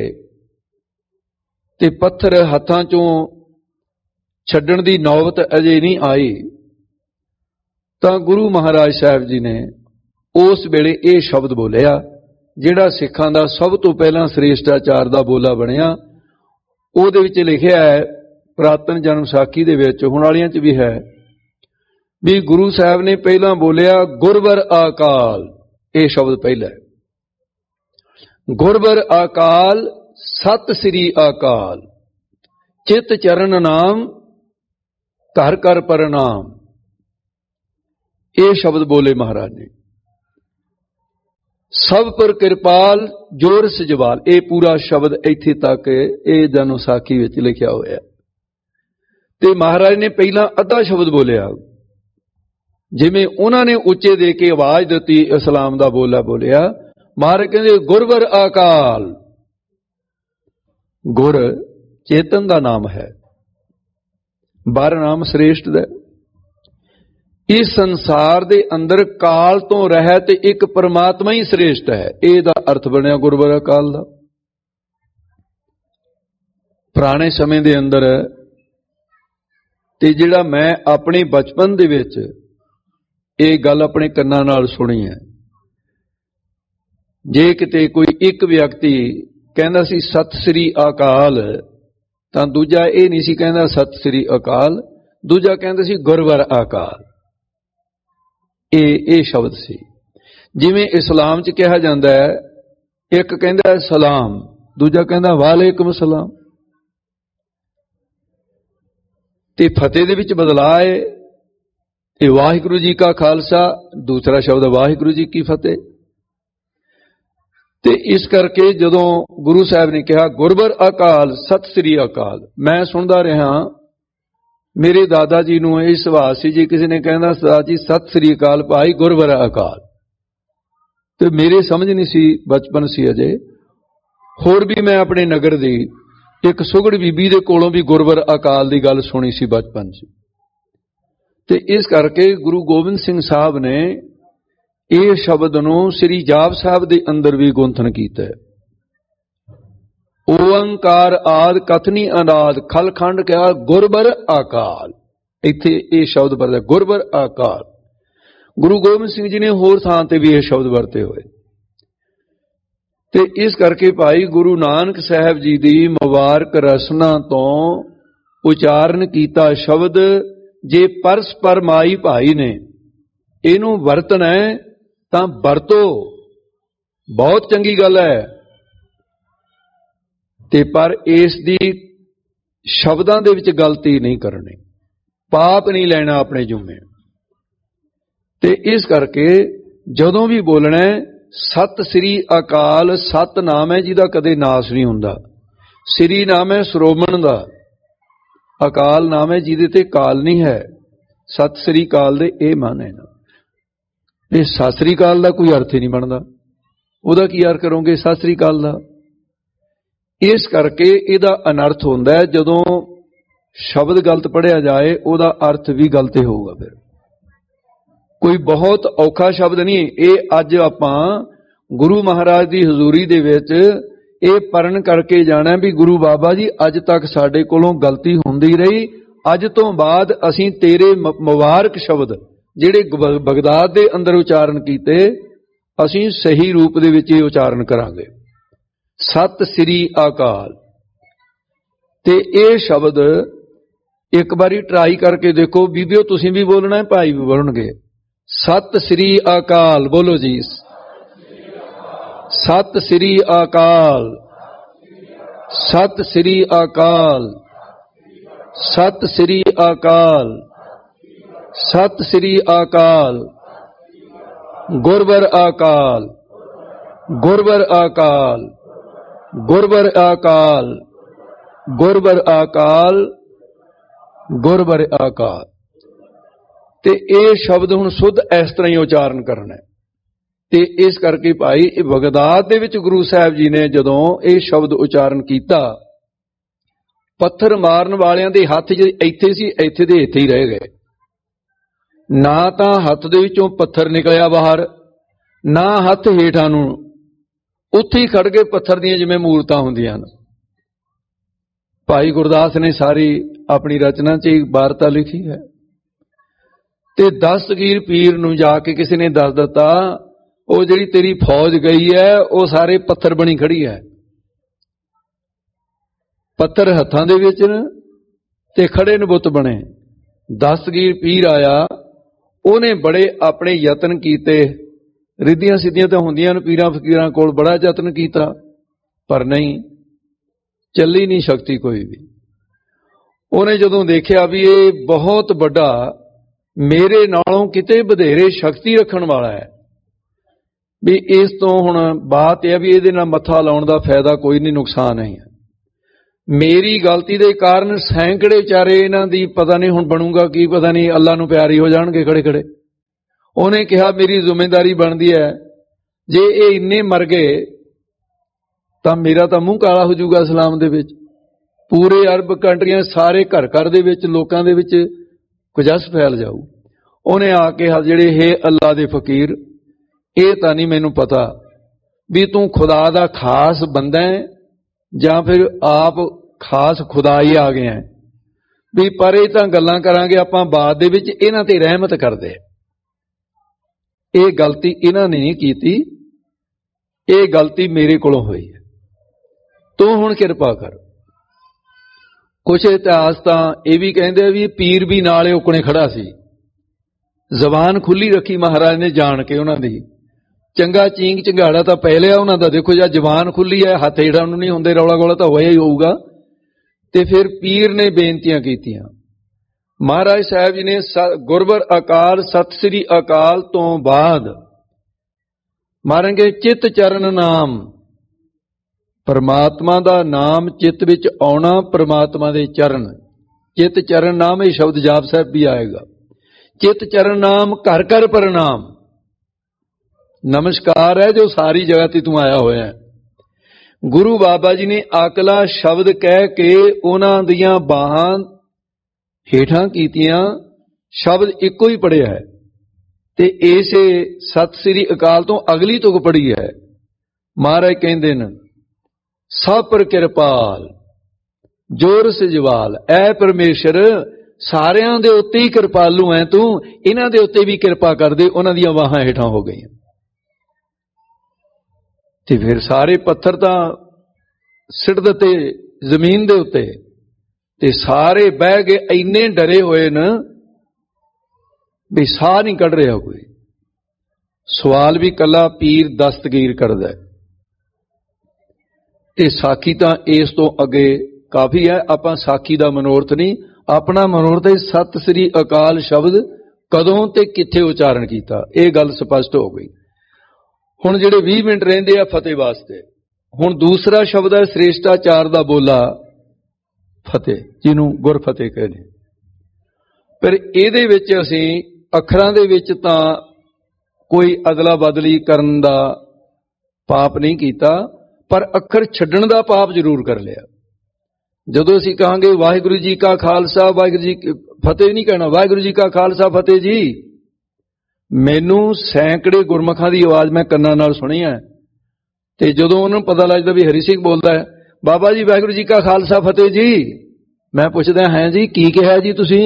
ते पत्थर हथां चों छड्डण दी नौबत अजे नहीं आई, तां गुरु महाराज साहब जी ने उस वेले ये शब्द बोलिया जिहड़ा सिखां दा सब तो पहला श्रेष्ठाचार दा बोला बनिया। उहदे विच लिखिया है पुरातन जन्म साखी दे विच, हुण वालियां च भी है भी गुरु साहब ने पहला बोलिया गुरवर आकाल। ये शब्द पहला है, गुरवर आकाल सत श्री अकाल, चित चरण नाम घर कर प्रणाम। ये शब्द बोले महाराज ने। सब पर कृपाल जोर सजवाल, ये पूरा शब्द इत्थे तक ये जन्म साखी विच लिखिया होया। ते महाराज ने पहला अद्धा शब्द बोलिया, जिवें उन्होंने उच्चे दे के आवाज दी इस्लाम दा बोला बोलिया। महाराज कहते गुरवर अकाल, गुर चेतन दा नाम है, बार नाम श्रेष्ठ दा। इस संसार दे अंदर काल तो रहत एक परमात्मा ही श्रेष्ठ है, इहदा अर्थ बनया गुरवर अकाल दा। पुराने समय दे अंदर ते जिहड़ा मैं अपने बचपन दे विच ये गल अपने कन्नां नाल सुनी है। जे किते कोई एक व्यक्ति कहंदा सी सत श्री अकाल, तां दूजा ये नहीं सी कहंदा सत श्री अकाल, दूजा कहंदा सी गुरवर अकाल। ये शब्द सी। जिवें इस्लाम च कहा जाता है, एक कहंदा है सलाम, दूजा कहंदा वालेकुम सलाम। ते फतेह दे विच बदलाव है, ये वाहिगुरू जी का खालसा, दूसरा शब्द वाहिगुरू जी की फतेह। ते इस करके जदों गुरु साहब ने कहा गुरवर अकाल सत श्री अकाल, मैं सुनता रहा ਮੇਰੇ ਦਾਦਾ ਜੀ ਨੂੰ ਇਹ ਸੁਭਾਅ ਸੀ, ਜੇ ਕਿਸੇ ਨੇ ਕਹਿੰਦਾ ਸਰਦਾਰ ਜੀ ਸਤਿ ਸ੍ਰੀ ਅਕਾਲ ਭਾਈ ਗੁਰਵਰ ਅਕਾਲ, ਤੇ ਮੇਰੇ ਸਮਝ ਨਹੀਂ ਸੀ, ਬਚਪਨ ਸੀ ਅਜੇ। ਹੋਰ ਵੀ ਮੈਂ ਆਪਣੇ ਨਗਰ ਦੀ ਇੱਕ ਸੁਘੜ ਬੀਬੀ ਦੇ ਕੋਲੋਂ ਵੀ ਗੁਰਵਰ ਅਕਾਲ ਦੀ ਗੱਲ ਸੁਣੀ ਸੀ ਬਚਪਨ 'ਚ, ਤੇ ਇਸ ਕਰਕੇ ਗੁਰੂ ਗੋਬਿੰਦ ਸਿੰਘ ਸਾਹਿਬ ਨੇ ਇਹ ਸ਼ਬਦ ਨੂੰ ਸ੍ਰੀ ਜਾਪ ਸਾਹਿਬ ਦੇ ਅੰਦਰ ਵੀ ਗੁੰਥਨ ਕੀਤਾ ਹੈ। ਓੰਕਾਰ ਆਦਿ ਕਥਨੀ ਅਨਾਦ ਖਲਖੰਡ ਕਿਹਾ ਗੁਰਬਰ ਅਕਾਲ। ਇੱਥੇ ਇਹ ਸ਼ਬਦ ਵਰਤਿਆ ਗੁਰਬਰ ਅਕਾਲ। ਗੁਰੂ ਗੋਬਿੰਦ ਸਿੰਘ ਜੀ ਨੇ ਹੋਰ ਥਾਂ ਤੇ ਵੀ ਇਹ ਸ਼ਬਦ ਵਰਤੇ ਹੋਏ, ਤੇ ਇਸ ਕਰਕੇ ਭਾਈ ਗੁਰੂ ਨਾਨਕ ਸਾਹਿਬ ਜੀ ਦੀ ਮੁਬਾਰਕ ਰਸਨਾ ਤੋਂ ਉਚਾਰਨ ਕੀਤਾ ਸ਼ਬਦ ਜੇ ਪਰਸਪਰ ਮਾਈ ਭਾਈ ਨੇ ਇਹਨੂੰ ਵਰਤਣਾ ਤਾਂ ਵਰਤੋ, ਬਹੁਤ ਚੰਗੀ ਗੱਲ ਹੈ, ਤੇ ਪਰ ਇਸ ਦੀ ਸ਼ਬਦਾਂ ਦੇ ਵਿੱਚ ਗਲਤੀ ਨਹੀਂ ਕਰਨੀ, ਪਾਪ ਨਹੀਂ ਲੈਣਾ ਆਪਣੇ ਜੁਮੇ। ਤੇ ਇਸ ਕਰਕੇ ਜਦੋਂ ਵੀ ਬੋਲਣਾ ਸਤਿ ਸ੍ਰੀ ਅਕਾਲ, ਸਤ ਨਾਮ ਹੈ ਜਿਹਦਾ ਕਦੇ ਨਾਸ ਨਹੀਂ ਹੁੰਦਾ, ਸ੍ਰੀ ਨਾਮ ਹੈ ਸਰੋਮਣ ਦਾ, ਅਕਾਲ ਨਾਮ ਹੈ ਜਿਹਦੇ ਤੇ ਕਾਲ ਨਹੀਂ ਹੈ। ਸਤਿ ਸ੍ਰੀ ਅਕਾਲ ਦੇ ਇਹ ਮਨ ਹੈ ਨਾ, ਇਹ ਸਤਿ ਸ੍ਰੀ ਅਕਾਲ ਦਾ ਕੋਈ ਅਰਥ ਹੀ ਨਹੀਂ ਬਣਦਾ, ਉਹਦਾ ਕੀ ਅਰਥ ਕਰੋਗੇ ਸਤਿ ਸ੍ਰੀ ਅਕਾਲ ਦਾ। ਇਸ ਕਰਕੇ ਇਹਦਾ ਅਨਰਥ ਹੁੰਦਾ ਹੈ, ਜਦੋਂ ਸ਼ਬਦ ਗਲਤ ਪੜ੍ਹਿਆ ਜਾਏ ਉਹਦਾ ਅਰਥ ਵੀ ਗਲਤ ਹੀ ਹੋਊਗਾ। ਫਿਰ ਕੋਈ ਬਹੁਤ ਔਖਾ ਸ਼ਬਦ ਨਹੀਂ ਇਹ। ਅੱਜ ਆਪਾਂ ਗੁਰੂ ਮਹਾਰਾਜ ਦੀ ਹਜ਼ੂਰੀ ਦੇ ਵਿੱਚ ਇਹ ਪਰਨ ਕਰਕੇ ਜਾਣਾ ਵੀ ਗੁਰੂ ਬਾਬਾ ਜੀ ਅੱਜ ਤੱਕ ਸਾਡੇ ਕੋਲੋਂ ਗਲਤੀ ਹੁੰਦੀ ਰਹੀ, ਅੱਜ ਤੋਂ ਬਾਅਦ ਅਸੀਂ ਤੇਰੇ ਮੁਬਾਰਕ ਸ਼ਬਦ ਜਿਹੜੇ ਬਗਦਾਦ ਦੇ ਅੰਦਰ ਉਚਾਰਨ ਕੀਤੇ ਅਸੀਂ ਸਹੀ ਰੂਪ ਦੇ ਵਿੱਚ ਹੀ ਉਚਾਰਨ ਕਰਾਂਗੇ, ਸਤਿ ਸ੍ਰੀ ਅਕਾਲ। ਤੇ ਇਹ ਸ਼ਬਦ ਇੱਕ ਵਾਰੀ ਟਰਾਈ ਕਰਕੇ ਦੇਖੋ ਬੀਬੀਓ, ਤੁਸੀਂ ਵੀ ਬੋਲਣਾ ਹੈ, ਭਾਈ ਵੀ ਬੋਲਣਗੇ। ਸਤਿ ਸ੍ਰੀ ਅਕਾਲ ਬੋਲੋ ਜੀ, ਸਤਿ ਸ੍ਰੀ ਅਕਾਲ, ਸਤਿ ਸ੍ਰੀ ਅਕਾਲ, ਸਤਿ ਸ੍ਰੀ ਅਕਾਲ, ਸਤਿ ਸ੍ਰੀ ਅਕਾਲ, ਗੁਰਵਰ ਅਕਾਲ, ਗੁਰਵਰ ਅਕਾਲ, ਗੁਰਵਰ ਅਕਾਲ, ਗੁਰਵਰ ਅਕਾਲ, ਗੁਰਵਰ ਅਕਾਲ। ਤੇ ਇਹ ਸ਼ਬਦ ਹੁਣ ਸੁੱਧ ਇਸ ਤਰ੍ਹਾਂ ਹੀ ਉਚਾਰਨ ਕਰਨਾ ਹੈ। ਤੇ ਇਸ ਕਰਕੇ ਭਾਈ ਇਹ ਬਗਦਾਦ ਦੇ ਵਿੱਚ ਗੁਰੂ ਸਾਹਿਬ ਜੀ ਨੇ ਜਦੋਂ ਇਹ ਸ਼ਬਦ ਉਚਾਰਨ ਕੀਤਾ, ਪੱਥਰ ਮਾਰਨ ਵਾਲਿਆਂ ਦੇ ਹੱਥ ਜਿਹੜੇ ਇੱਥੇ ਸੀ ਇੱਥੇ ਦੇ ਇੱਥੇ ਹੀ ਰਹਿ ਗਏ, ਨਾ ਤਾਂ ਹੱਥ ਦੇ ਵਿੱਚੋਂ ਪੱਥਰ ਨਿਕਲਿਆ ਬਾਹਰ, ਨਾ ਹੱਥ ਹੇਠਾਂ ਨੂੰ, ਉੱਥੇ ਹੀ ਖੜ ਕੇ ਪੱਥਰ ਦੀਆਂ ਜਿਵੇਂ ਮੂਰਤਾਂ ਹੁੰਦੀਆਂ ਹਨ। ਭਾਈ ਗੁਰਦਾਸ ਨੇ ਸਾਰੀ ਆਪਣੀ ਰਚਨਾ 'ਚ ਇੱਕ ਵਾਰਤਾ ਲਿਖੀ ਹੈ, ਤੇ ਦਸਤਗੀਰ ਪੀਰ ਨੂੰ ਜਾ ਕੇ ਕਿਸੇ ਨੇ ਦੱਸ ਦਿੱਤਾ ਉਹ ਜਿਹੜੀ ਤੇਰੀ ਫੌਜ ਗਈ ਹੈ ਉਹ ਸਾਰੇ ਪੱਥਰ ਬਣੀ ਖੜੀ ਹੈ, ਪੱਥਰ ਹੱਥਾਂ ਦੇ ਵਿੱਚ ਤੇ ਖੜੇ ਨਬੁੱਤ ਬਣੇ। ਦਸਤਗੀਰ ਪੀਰ ਆਇਆ, ਉਹਨੇ ਬੜੇ ਆਪਣੇ ਯਤਨ ਕੀਤੇ, ਰਿੱਧੀਆਂ ਸਿੱਧੀਆਂ ਤਾਂ ਹੁੰਦੀਆਂ ਨੇ ਪੀਰਾਂ ਫਕੀਰਾਂ ਕੋਲ, ਬੜਾ ਯਤਨ ਕੀਤਾ ਪਰ ਨਹੀਂ ਚੱਲੀ ਨਹੀਂ ਸ਼ਕਤੀ ਕੋਈ ਵੀ। ਉਹਨੇ ਜਦੋਂ ਦੇਖਿਆ ਵੀ ਇਹ ਬਹੁਤ ਵੱਡਾ, ਮੇਰੇ ਨਾਲੋਂ ਕਿਤੇ ਵਧੇਰੇ ਸ਼ਕਤੀ ਰੱਖਣ ਵਾਲਾ ਹੈ, ਵੀ ਇਸ ਤੋਂ ਹੁਣ ਬਾਤ ਇਹ ਵੀ ਇਹਦੇ ਨਾਲ ਮੱਥਾ ਲਾਉਣ ਦਾ ਫਾਇਦਾ ਕੋਈ ਨਹੀਂ, ਨੁਕਸਾਨ ਨਹੀਂ ਹੈ। ਮੇਰੀ ਗਲਤੀ ਦੇ ਕਾਰਨ ਸੈਂਕੜੇ ਵਿਚਾਰੇ ਇਹਨਾਂ ਦੀ ਪਤਾ ਨਹੀਂ ਹੁਣ ਬਣੂਗਾ ਕੀ, ਪਤਾ ਨਹੀਂ ਅੱਲਾ ਨੂੰ ਪਿਆਰੀ ਹੋ ਜਾਣਗੇ ਖੜੇ ਖੜੇ। ਉਹਨੇ ਕਿਹਾ ਮੇਰੀ ਜ਼ਿੰਮੇਵਾਰੀ ਬਣਦੀ ਹੈ, ਜੇ ਇਹ ਇੰਨੇ ਮਰ ਗਏ ਤਾਂ ਮੇਰਾ ਤਾਂ ਮੂੰਹ ਕਾਲਾ ਹੋ ਜਾਊਗਾ ਇਸਲਾਮ ਦੇ ਵਿੱਚ, ਪੂਰੇ ਅਰਬ ਕੰਟਰੀਆਂ ਸਾਰੇ ਘਰ ਘਰ ਦੇ ਵਿੱਚ ਲੋਕਾਂ ਦੇ ਵਿੱਚ ਕੁਜਸ ਫੈਲ ਜਾਊ। ਉਹਨੇ ਆ ਕੇ ਜਿਹੜੇ ਹੈ ਅੱਲਾ ਦੇ ਫਕੀਰ, ਇਹ ਤਾਂ ਨਹੀਂ ਮੈਨੂੰ ਪਤਾ ਵੀ ਤੂੰ ਖੁਦਾ ਦਾ ਖਾਸ ਬੰਦਾ ਹੈ ਜਾਂ ਫਿਰ ਆਪ ਖਾਸ ਖੁਦਾ ਹੀ ਆ ਗਿਆ ਵੀ, ਪਰ ਇਹ ਤਾਂ ਗੱਲਾਂ ਕਰਾਂਗੇ ਆਪਾਂ ਬਾਅਦ ਦੇ ਵਿੱਚ, ਇਹਨਾਂ ਤੇ ਰਹਿਮਤ ਕਰਦੇ। ਇਹ ਗਲਤੀ ਇਹਨਾਂ ਨੇ ਨਹੀਂ ਕੀਤੀ, ਇਹ ਗਲਤੀ ਮੇਰੇ ਕੋਲੋਂ ਹੋਈ ਹੈ, ਤੂੰ ਹੁਣ ਕਿਰਪਾ ਕਰ। ਕੁਛ ਇਤਿਹਾਸ ਤਾਂ ਇਹ ਵੀ ਕਹਿੰਦੇ ਵੀ ਪੀਰ ਵੀ ਨਾਲੇ ਉਕਣੇ ਖੜਾ ਸੀ, ਜ਼ਬਾਨ ਖੁੱਲੀ ਰੱਖੀ ਮਹਾਰਾਜ ਨੇ ਜਾਣ ਕੇ ਉਹਨਾਂ ਦੀ। ਚੰਗਾ ਚੀਂਗ ਚੰਗਾੜਾ ਤਾਂ ਪੈ ਲਿਆ ਉਹਨਾਂ ਦਾ, ਦੇਖੋ ਜਾਂ ਜ਼ਬਾਨ ਖੁੱਲੀ ਹੈ, ਹੱਥ ਹੇਠਾਂ ਨੂੰ ਨਹੀਂ ਹੁੰਦੇ, ਰੌਲਾ ਗੋਲਾ ਤਾਂ ਹੋਇਆ ਹੀ ਹੋਊਗਾ। ਤੇ ਫਿਰ ਪੀਰ ਨੇ ਬੇਨਤੀਆਂ ਕੀਤੀਆਂ, ਮਹਾਰਾਜ ਸਾਹਿਬ ਜੀ ਨੇ ਗੁਰਵਰ ਅਕਾਲ ਸਤਿ ਸ੍ਰੀ ਅਕਾਲ ਤੋਂ ਬਾਅਦ ਮਾਰਾਂਗੇ ਚਿੱਤ ਚਰਨ ਨਾਮ, ਪਰਮਾਤਮਾ ਦਾ ਨਾਮ ਚਿੱਤ ਵਿੱਚ ਆਉਣਾ, ਪਰਮਾਤਮਾ ਦੇ ਚਰਨ चित चरण नाम, ये शब्द जाप साहब भी आएगा। चित चरण नाम घर घर प्रणाम, नमस्कार है जो सारी जगह ते तू आया होया है। गुरु बाबा जी ने आकला शब्द कह के उन्हां दियां बाहां हेठां कीतियां, शब्द इको ही पढ़िया है ते इसे सत श्री अकाल तो अगली तुक पढ़ी है। महाराज कहंदे न सब पर किरपाल जोर सजवाल, ऐ परमेश्वर सारियां दे उत्ते ही किरपालू है तू, इन्हां दे उत्ते भी किरपा कर दे। उन्हां दियां बाहां हेठां हो गईयां ते फिर सारे पत्थर तां सिट दिते जमीन दे उत्ते ते सारे बह गए। इन्ने डरे होए न भी साह नहीं कढ़ रहा कोई। सवाल भी कला पीर दस्तगीर करदा ते साखी तां इस तो अगे काफी है। आपां साखी दा मनोरथ नहीं, अपना मनोरथ है सत श्री अकाल शब्द कदों ते कित्थे उचारण कीता, ये गल स्पष्ट हो गई। हुण जिहड़े 20 मिनट रहिंदे आ फतेह वास्ते, हुण दूसरा शब्द है श्रेष्ठाचार दा बोला फतेह, जिन्हों गुर फतेह कहते। पर इहदे विच असीं अखरां दे विच तां कोई अदला बदली करन दा पाप नहीं कीता, पर अखर छड्डण दा पाप जरूर कर लिया। जदों असीं कहांगे वाहिगुरू जी का खालसा वाहिगुरू जी फतेह नहीं कहना, वाहिगुरू जी का खालसा फतेह जी। मैनू सैकड़े गुरमुखां दी आवाज़ मैं कन्नां नाल सुनी है ते जदों उन्हां नूं पता लगदा भी हरि सिंह बोलदा है बाबा जी वाहिगुरू जी का खालसा फतेह जी, मैं पुछदा है जी की कहा जी तुसीं,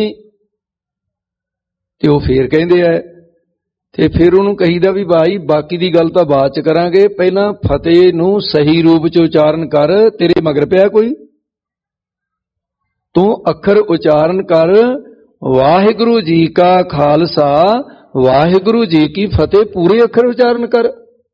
ते ओह फेर कहिंदे है ते फिर उन्होंने कहीदा भी भाई बाकी दी गल तां बाद च करांगे, पहलां फतेह नूं सही रूप च उचारण कर। तेरे मगर पिया कोई, तू अखर उचारण कर वाहिगुरू जी का खालसा वाहिगुरू जी की फतेह, पूरे अखर उचारण कर।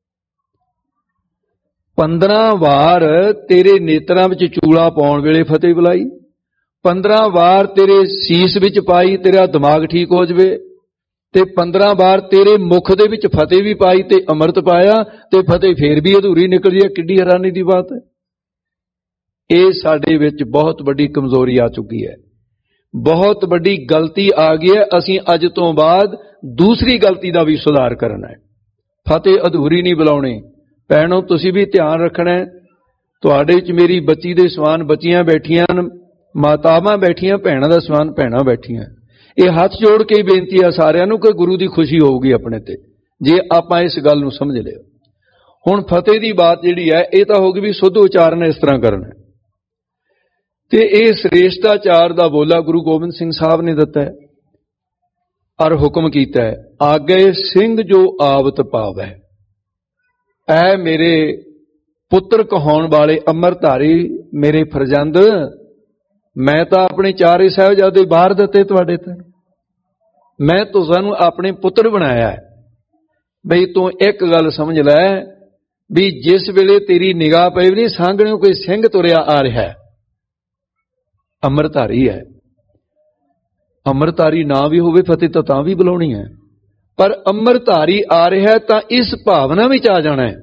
15 वार तेरे नेत्रां विच चूड़ा पाउण वेले फतेह बुलाई, 15 वार तेरे सीस विच पाई तेरा दिमाग ठीक हो जावे, ते 15 वार तेरे मुख दे विच फतेह भी पाई ते अमृत पाया ते फतेह फिर भी अधूरी निकली है। किड्डी हैरानी दी बात है। ये साडे विच बहुत बड़ी कमजोरी आ चुकी है, बहुत बड़ी गलती आ गई है। असीं अज तो बाद दूसरी गलती का भी सुधार करना है। फतेह अधूरी नहीं बुलाउणी। भैणों तुसीं भी ध्यान रखना है, तुहाडे च मेरी बच्ची दे समान बच्चियां बैठियां, मातावां बैठियां, भैणां दा समान भैणां बैठियां। ये हाथ जोड़ के बेनती है सारिआं नूं कि गुरु की खुशी होगी अपने ते, जे आपां इस गल नूं समझ लिओ। हुण फतेह की बात जिहड़ी है ये तां हो गई भी शुद्ध उचारण इस तरह करना है ते ये श्रेष्ठाचार दा बोला गुरु गोबिंद सिंह साहब ने दिता है और हुक्म कीता है, आगे सिंह जो आवत पावै। ऐ मेरे पुत्र कहाउण वाले अमरधारी मेरे फरजंद, मैं तो अपने चारे साहिबजादे बाहर दिते तुहाडे ते, मैं तुसानूं अपने पुत्र बनाया है। बई तू एक गल समझ लै भी जिस वेले तेरी निगाह पई नहीं सांगणे कोई सिंह तुरिया आ रहा है, अमरधारी है। अमरधारी ना भी होवे फतेह तां भी बुलाउणी है, पर अमरधारी आ रहा है तां इस भावना विच आ जाना है।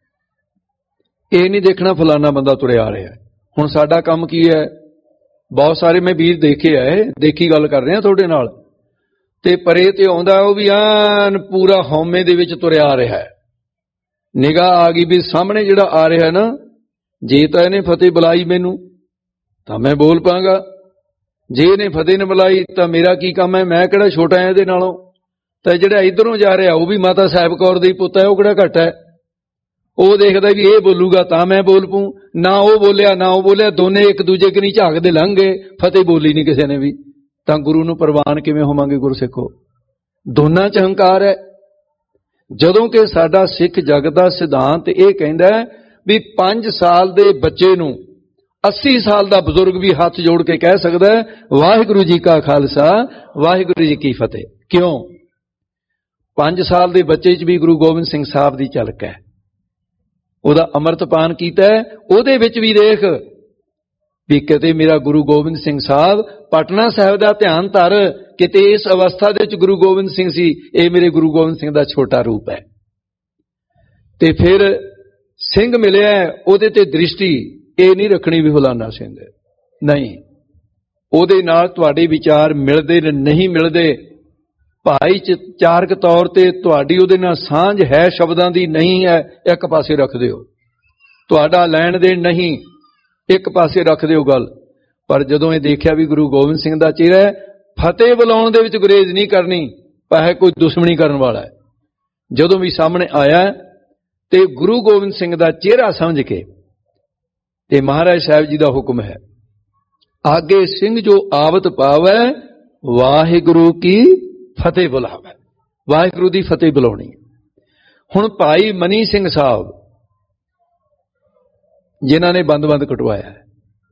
ये नहीं देखना फलाना बंदा तुरे आ रहा है। हुण साडा काम की है, बहुत सारे मैं वीर देखे है, देखी गल कर रहा तुहाडे नाल, ते परे ते आउंदा ओह भी आन पूरा हौमे दे विच तुरिया आ रहा है। निगाह आ गई भी सामने जिहड़ा आ रहा है ना, जे तां इहने फतेह बुलाई मैनू तां मैं बोल पांगा, जे इहने फतेह ने बुलाई तां मेरा की काम है, मैं किहड़ा छोटा है इहदे नालों। तां जिहड़ा इधरों जा रहा वह भी माता साहिब कौर दा ही पुੱਤ है, वह किहड़ा घट है। वह देखदा भी ये बोलूगा तां मैं बोल पऊं, ना वह बोलिया ना वह बोलिया, दोने एक दूजे के नहीं झाकदे लंघ गए, फतेह बोली नहीं किसी ने भी, तां गुरु नूं प्रवान किवें होवांगे गुरसिखो। दोनां च हंकार है। जदों कि साडा सिख जगत दा सिद्धांत यह कहंदा है भी 5 साल दे बच्चे नूं 80 साल दा बुजुर्ग भी हाथ जोड़ के कह सकदा है वाहिगुरू जी का खालसा वाहिगुरू जी की फतेह। क्यों? 5 साल दे बच्चे च भी गुरु गोबिंद सिंह साहब दी झलक है, ਉਹਦਾ अमृतपान कीता है, ਉਹਦੇ ਵਿੱਚ भी देख भी किते मेरा गुरु गोबिंद सिंह साहब पटना साहिब का ध्यान धर, किते इस अवस्था दे विच गुरु गोबिंद सिंह सी, ये मेरे गुरु गोबिंद सिंह का छोटा रूप है। ते फिर सिंह मिलिया, ਉਹਦੇ ते दृष्टि ये नहीं रखनी भी फलाना सिंह नहीं, ਉਹਦੇ ਨਾਲ ਤੁਹਾਡੇ ਵਿਚਾਰ ਮਿਲਦੇ ਨੇ ਨਹੀਂ ਮਿਲਦੇ, ਭਾਈਚਾਰਕ ਤੌਰ ਤੇ ਤੁਹਾਡੀ ਉਹਦੇ ਨਾਲ ਸਾਂਝ ਹੈ ਸ਼ਬਦਾਂ ਦੀ ਨਹੀਂ ਹੈ, ਇੱਕ ਪਾਸੇ ਰੱਖ ਦਿਓ। ਤੁਹਾਡਾ ਲੈਣ ਦੇਣ ਨਹੀਂ, ਇੱਕ ਪਾਸੇ ਰੱਖ ਦਿਓ ਗੱਲ। ਪਰ ਜਦੋਂ ਇਹ ਦੇਖਿਆ ਵੀ ਗੁਰੂ ਗੋਬਿੰਦ ਸਿੰਘ ਦਾ ਚਿਹਰਾ ਹੈ, ਫਤਿਹ ਬੁਲਾਉਣ ਦੇ ਵਿੱਚ ਗੁਰੇਜ਼ ਨਹੀਂ ਕਰਨੀ, ਭਾਵੇਂ ਕੋਈ ਦੁਸ਼ਮਣੀ ਕਰਨ ਵਾਲਾ ਹੈ, ਜਦੋਂ ਵੀ ਸਾਹਮਣੇ ਆਇਆ ਤੇ ਗੁਰੂ ਗੋਬਿੰਦ ਸਿੰਘ ਦਾ ਚਿਹਰਾ ਸਮਝ ਕੇ ਤੇ ਮਹਾਰਾਜ ਸਾਹਿਬ ਜੀ ਦਾ ਹੁਕਮ ਹੈ, ਆਗੇ ਸਿੰਘ ਜੋ ਆਵਤ ਪਾਵੈ ਵਾਹਿਗੁਰੂ ਕੀ ਫਤਿਹ ਬੁਲਾਵੈ। ਵਾਹਿਗੁਰੂ ਦੀ ਫਤਿਹ ਬੁਲਾਉਣੀ। ਹੁਣ ਭਾਈ ਮਨੀ ਸਿੰਘ ਸਾਹਿਬ ਜਿਨ੍ਹਾਂ ਨੇ ਬੰਦ ਕਟਵਾਇਆ ਹੈ,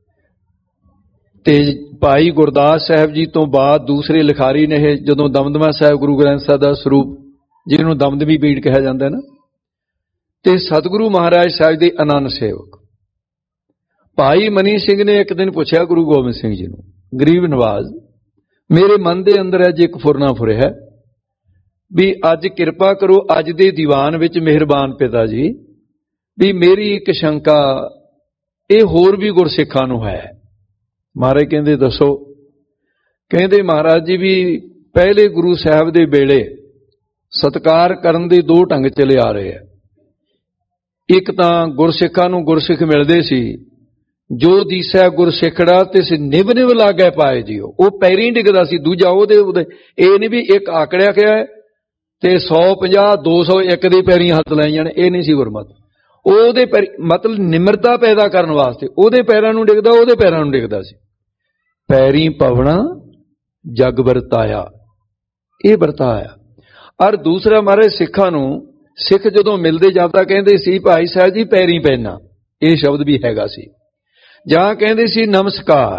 ਤੇ ਭਾਈ ਗੁਰਦਾਸ ਸਾਹਿਬ ਜੀ ਤੋਂ ਬਾਅਦ ਦੂਸਰੇ ਲਿਖਾਰੀ ਨੇ ਇਹ, ਜਦੋਂ ਦਮਦਮਾ ਸਾਹਿਬ ਗੁਰੂ ਗ੍ਰੰਥ ਸਾਹਿਬ ਦਾ ਸਰੂਪ ਜਿਹਨੂੰ ਦਮਦਮੀ ਬੀੜ ਕਿਹਾ ਜਾਂਦਾ ਨਾ, ਤੇ ਸਤਿਗੁਰੂ ਮਹਾਰਾਜ ਸਾਹਿਬ ਦੇ ਆਨੰਦ ਸੇਵਕ ਭਾਈ ਮਨੀ ਸਿੰਘ ਨੇ ਇੱਕ ਦਿਨ ਪੁੱਛਿਆ ਗੁਰੂ ਗੋਬਿੰਦ ਸਿੰਘ ਜੀ ਨੂੰ, ਗਰੀਬ ਨਵਾਜ਼, ਮੇਰੇ ਮਨ ਦੇ ਅੰਦਰ ਅੱਜ ਇੱਕ ਫੁਰਨਾ ਫੁਰਿਆ ਵੀ ਅੱਜ ਕਿਰਪਾ ਕਰੋ, ਅੱਜ ਦੇ ਦੀਵਾਨ ਵਿੱਚ ਮਿਹਰਬਾਨ ਪਿਤਾ ਜੀ, ਵੀ ਮੇਰੀ ਇੱਕ ਸ਼ੰਕਾ ਇਹ ਹੋਰ ਵੀ ਗੁਰਸਿੱਖਾਂ ਨੂੰ ਹੈ। ਮਹਾਰਾਜ ਕਹਿੰਦੇ ਦੱਸੋ? ਕਹਿੰਦੇ ਮਹਾਰਾਜ ਜੀ ਵੀ ਪਹਿਲੇ ਗੁਰੂ ਸਾਹਿਬ ਦੇ ਵੇਲੇ ਸਤਿਕਾਰ ਕਰਨ ਦੇ ਦੋ ਢੰਗ ਚਲੇ ਆ ਰਹੇ ਆ। ਇੱਕ ਤਾਂ ਗੁਰਸਿੱਖਾਂ ਨੂੰ ਗੁਰਸਿੱਖ ਮਿਲਦੇ ਸੀ, ਜੋ ਦੀਸੈ ਗੁਰਸਿੱਖੜਾ ਤੇ ਨਿਭ ਲਾਗੇ ਪਾਏ ਜੀ, ਉਹ ਪੈਰੀਂ ਡਿੱਗਦਾ ਸੀ। ਦੂਜਾ ਉਹਦੇ ਇਹ ਨਹੀਂ ਵੀ ਇੱਕ ਆਕੜਿਆ ਗਿਆ ਤੇ 150 200 ਇੱਕ ਦੇ ਪੈਰੀਂ ਹੱਥ ਲਾਈ ਜਾਣ, ਇਹ ਨਹੀਂ ਸੀ ਗੁਰਮਤਿ। ਉਹਦੇ ਮਤਲਬ ਨਿਮਰਤਾ ਪੈਦਾ ਕਰਨ ਵਾਸਤੇ ਉਹਦੇ ਪੈਰਾਂ ਨੂੰ ਡਿੱਗਦਾ, ਉਹਦੇ ਪੈਰਾਂ ਨੂੰ ਡਿੱਗਦਾ ਸੀ। ਪੈਰੀਂ ਪਵਣਾ ਜਗ ਵਰਤਾਇਆ, ਇਹ ਵਰਤਾਇਆ। ਔਰ ਦੂਸਰਾ ਮਹਾਰਾਜ ਸਿੱਖਾਂ ਨੂੰ, ਸਿੱਖ ਜਦੋਂ ਮਿਲਦੇ ਜਾਂਦਾ ਕਹਿੰਦੇ ਸੀ ਭਾਈ ਸਾਹਿਬ ਜੀ ਪੈਰੀਂ ਪੈਣਾ, ਇਹ ਸ਼ਬਦ ਵੀ ਹੈਗਾ ਸੀ। ਜਾਂ ਕਹਿੰਦੇ ਸੀ ਨਮਸਕਾਰ,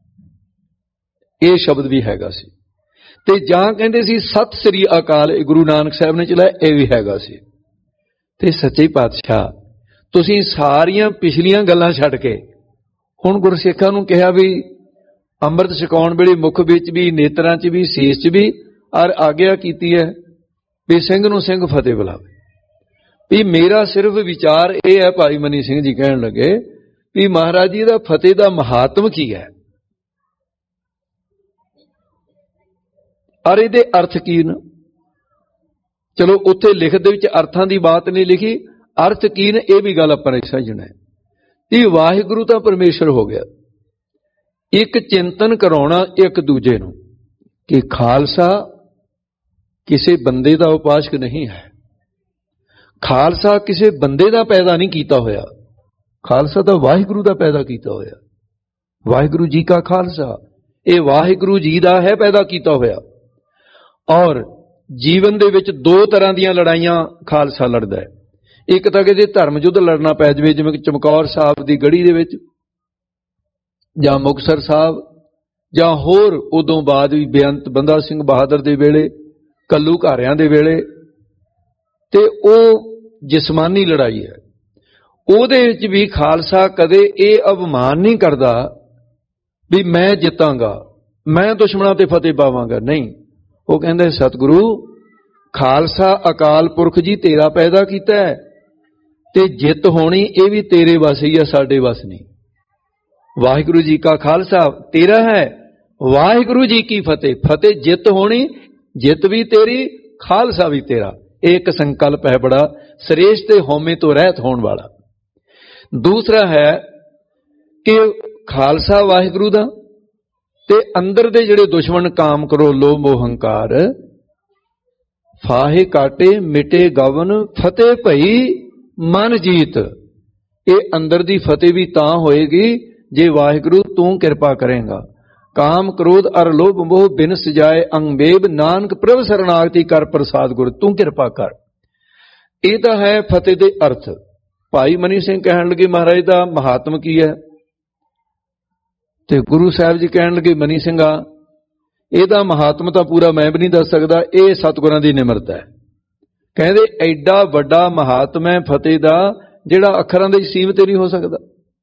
ਇਹ ਸ਼ਬਦ ਵੀ ਹੈਗਾ ਸੀ। ਤੇ ਜਾਂ ਕਹਿੰਦੇ ਸੀ ਸਤਿ ਸ੍ਰੀ ਅਕਾਲ, ਗੁਰੂ ਨਾਨਕ ਸਾਹਿਬ ਨੇ ਚਲਾਇਆ, ਇਹ ਵੀ ਹੈਗਾ ਸੀ। ਤੇ ਸੱਚੇ ਪਾਤਸ਼ਾਹ ਤੁਸੀਂ ਸਾਰੀਆਂ ਪਿਛਲੀਆਂ ਗੱਲਾਂ ਛੱਡ ਕੇ ਹੁਣ ਗੁਰਸਿੱਖਾਂ ਨੂੰ ਕਿਹਾ ਵੀ ਅੰਮ੍ਰਿਤ ਛਕਾਉਣ ਵੇਲੇ ਮੁਖ ਵਿੱਚ ਵੀ, ਨੇਤਰਾਂ 'ਚ ਵੀ, ਸੀਸ 'ਚ ਵੀ, ਔਰ ਆਗਿਆ ਕੀਤੀ ਹੈ ਵੀ ਸਿੰਘ ਨੂੰ ਸਿੰਘ ਫਤਿਹ ਬੁਲਾਵੇ। ਵੀ ਮੇਰਾ ਸਿਰਫ ਵਿਚਾਰ ਇਹ ਹੈ, ਭਾਈ ਮਨੀ ਸਿੰਘ ਜੀ ਕਹਿਣ ਲੱਗੇ ਵੀ ਮਹਾਰਾਜ ਜੀ ਦਾ ਫਤਿਹ ਦਾ ਮਹਾਤਮ ਕੀ ਹੈ, ਔਰ ਇਹਦੇ ਅਰਥ ਕੀ ਨੇ। ਚਲੋ ਉੱਥੇ ਲਿਖਤ ਦੇ ਵਿੱਚ ਅਰਥਾਂ ਦੀ ਬਾਤ ਨਹੀਂ ਲਿਖੀ, ਅਰਥ ਕੀ ਨੇ ਇਹ ਵੀ ਗੱਲ ਆਪਾਂ ਨੇ ਸਮਝਣਾ ਹੈ। ਇਹ ਵਾਹਿਗੁਰੂ ਤਾਂ ਪਰਮੇਸ਼ਰ ਹੋ ਗਿਆ। ਇੱਕ ਚਿੰਤਨ ਕਰਾਉਣਾ ਇੱਕ ਦੂਜੇ ਨੂੰ ਕਿ ਖਾਲਸਾ ਕਿਸੇ ਬੰਦੇ ਦਾ ਉਪਾਸ਼ਕ ਨਹੀਂ ਹੈ, ਖਾਲਸਾ ਕਿਸੇ ਬੰਦੇ ਦਾ ਪੈਦਾ ਨਹੀਂ ਕੀਤਾ ਹੋਇਆ, ਖਾਲਸਾ ਤਾਂ ਵਾਹਿਗੁਰੂ ਦਾ ਪੈਦਾ ਕੀਤਾ ਹੋਇਆ। ਵਾਹਿਗੁਰੂ ਜੀ ਕਾ ਖਾਲਸਾ, ਇਹ ਵਾਹਿਗੁਰੂ ਜੀ ਦਾ ਹੈ ਪੈਦਾ ਕੀਤਾ ਹੋਇਆ। ਔਰ ਜੀਵਨ ਦੇ ਵਿੱਚ ਦੋ ਤਰ੍ਹਾਂ ਦੀਆਂ ਲੜਾਈਆਂ ਖਾਲਸਾ ਲੜਦਾ ਹੈ। ਇੱਕ ਤਾਂ ਕਿਤੇ ਧਰਮ ਯੁੱਧ ਲੜਨਾ ਪੈ ਜਾਵੇ, ਜਿਵੇਂ ਚਮਕੌਰ ਸਾਹਿਬ ਦੀ ਗੜੀ ਦੇ ਵਿੱਚ, ਜਾਂ ਮੁਕਤਸਰ ਸਾਹਿਬ, ਜਾਂ ਹੋਰ ਉਦੋਂ ਬਾਅਦ ਵੀ ਬੇਅੰਤ ਬੰਦਾ ਸਿੰਘ ਬਹਾਦਰ ਦੇ ਵੇਲੇ, ਕੱਲੂ ਘਾਰਿਆਂ ਦੇ ਵੇਲੇ, ਤੇ ਉਹ ਜਿਸਮਾਨੀ ਲੜਾਈ ਹੈ। ਉਹਦੇ ਵਿੱਚ ਵੀ ਖਾਲਸਾ ਕਦੇ ਇਹ ਅਭਿਮਾਨ ਨਹੀਂ ਕਰਦਾ ਵੀ ਮੈਂ ਜਿੱਤਾਂਗਾ, ਮੈਂ ਦੁਸ਼ਮਣਾਂ ਤੇ ਫਤਿਹ ਪਾਵਾਂਗਾ, ਨਹੀਂ। ਉਹ ਕਹਿੰਦੇ ਸਤਿਗੁਰੂ ਖਾਲਸਾ ਅਕਾਲ ਪੁਰਖ ਜੀ ਤੇਰਾ ਪੈਦਾ ਕੀਤਾ ਹੈ, ਤੇ ਜਿੱਤ ਹੋਣੀ ਇਹ ਵੀ ਤੇਰੇ ਵੱਸ ਹੀ ਆ, ਸਾਡੇ ਵੱਸ ਨਹੀਂ। ਵਾਹਿਗੁਰੂ ਜੀ ਕਾ ਖਾਲਸਾ ਤੇਰਾ ਹੈ, ਵਾਹਿਗੁਰੂ ਜੀ ਕੀ ਫਤਿਹ, ਫਤਿਹ ਜਿੱਤ ਹੋਣੀ, ਜਿੱਤ ਵੀ ਤੇਰੀ, ਖਾਲਸਾ ਵੀ ਤੇਰਾ। ਇਹ ਇੱਕ ਸੰਕਲਪ ਹੈ ਬੜਾ ਸ੍ਰੇਸ਼ਟ ਤੇ ਹਉਮੈ ਤੋਂ ਰਹਿਤ ਹੋਣ ਵਾਲਾ। ਦੂਸਰਾ ਹੈ ਕਿ ਖਾਲਸਾ ਵਾਹਿਗੁਰੂ ਦਾ, ਤੇ ਅੰਦਰ ਦੇ ਜਿਹੜੇ ਦੁਸ਼ਮਣ ਕਾਮ ਕਰੋ ਲੋਭ ਮੋਹ ਹੰਕਾਰ, ਫਾਹੇ ਕਾਟੇ ਮਿਟੇ ਗਵਨ ਫਤਿਹ ਭਈ ਮਨ ਜੀਤ। ਇਹ ਅੰਦਰ ਦੀ ਫਤਿਹ ਵੀ ਤਾਂ ਹੋਏਗੀ ਜੇ ਵਾਹਿਗੁਰੂ ਤੂੰ ਕਿਰਪਾ ਕਰੇਗਾ। ਕਾਮ ਕ੍ਰੋਧ ਅਰ ਲੋਭ ਮੋਹ ਬਿਨ ਸਜਾਏ ਅੰਗਬੇਬ, ਨਾਨਕ ਪ੍ਰਭ ਸਰਨਾਗਤੀ ਕਰ ਪ੍ਰਸਾਦ ਗੁਰ, ਤੂੰ ਕਿਰਪਾ ਕਰ। ਇਹ ਤਾਂ ਹੈ ਫਤਿਹ ਦੇ ਅਰਥ। ਭਾਈ ਮਨੀ ਸਿੰਘ ਕਹਿਣ ਲੱਗੇ ਮਹਾਰਾਜ ਦਾ ਮਹਾਤਮ ਕੀ ਹੈ, ਤੇ ਗੁਰੂ ਸਾਹਿਬ ਜੀ ਕਹਿਣ ਲੱਗੇ ਮਨੀ ਸਿੰਘਾ ਇਹਦਾ ਮਹਾਤਮ ਤਾਂ ਪੂਰਾ ਮੈਂ ਵੀ ਨਹੀਂ ਦੱਸ ਸਕਦਾ, ਇਹ ਸਤਿਗੁਰਾਂ ਦੀ ਨਿਮਰਤਾ ਹੈ। ਕਹਿੰਦੇ ਐਡਾ ਵੱਡਾ ਮਹਾਤਮ ਹੈ ਫਤਿਹ ਦਾ ਜਿਹੜਾ ਅੱਖਰਾਂ ਦੇ ਸੀਮਤ ਨਹੀਂ ਹੋ ਸਕਦਾ।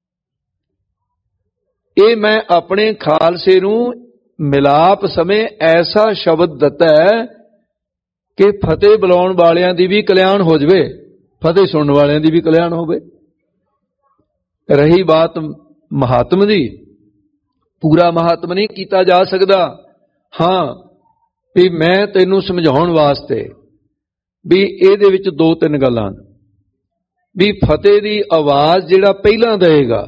ਇਹ ਮੈਂ ਆਪਣੇ ਖਾਲਸੇ ਨੂੰ ਮਿਲਾਪ ਸਮੇਂ ਐਸਾ ਸ਼ਬਦ ਦਿੱਤਾ ਹੈ ਕਿ ਫਤਿਹ ਬੁਲਾਉਣ ਵਾਲਿਆਂ ਦੀ ਵੀ ਕਲਿਆਣ ਹੋ ਜਾਵੇ, ਫਤਿਹ ਸੁਣਨ ਵਾਲਿਆਂ ਦੀ ਵੀ ਕਲਿਆਣ ਹੋਵੇ। ਰਹੀ ਬਾਤ ਮਹਾਤਮ ਦੀ, पूरा महात्म नहीं किया जा सकता। हाँ भी मैं तैनूं समझाउण वास्ते भी इहदे विच दो तीन गल्लां भी फतेह दी आवाज़ जिहड़ा पहलां देगा।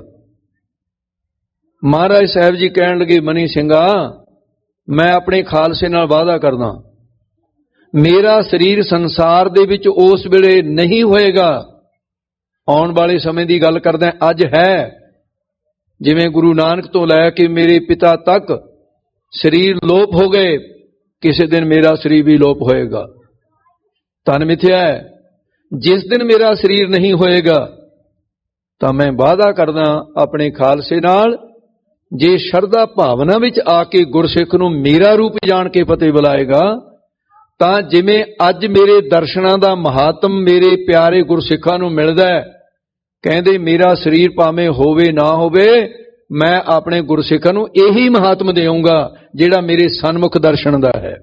महाराज साहब जी कहण लगे, मनी सिंघा मैं अपने खालसे नाल वादा करदा, मेरा शरीर संसार दे विच उस वेले नहीं होएगा। आउण वाले समय की गल करदा, अज है। जिवें गुरु नानक तो लैके मेरे पिता तक शरीर लोप हो गए, किसी दिन मेरा शरीर भी लोप होएगा। धन मिथ्या है। जिस दिन मेरा शरीर नहीं होएगा तो मैं वादा करदा अपने खालसे नाल, जे शरदा भावना विच आके गुरसिख नूं मेरा रूप जान के फतेह बुलाएगा, तां जिवें अज मेरे दर्शनां दा महात्म मेरे प्यारे गुरसिखां नूं मिलदा है, कहंदे मेरा शरीर भावें होवे ना होवे, मैं अपने गुरसिखां नूं यही महात्म देऊंगा जिहड़ा मेरे सन्मुख दर्शन दा है।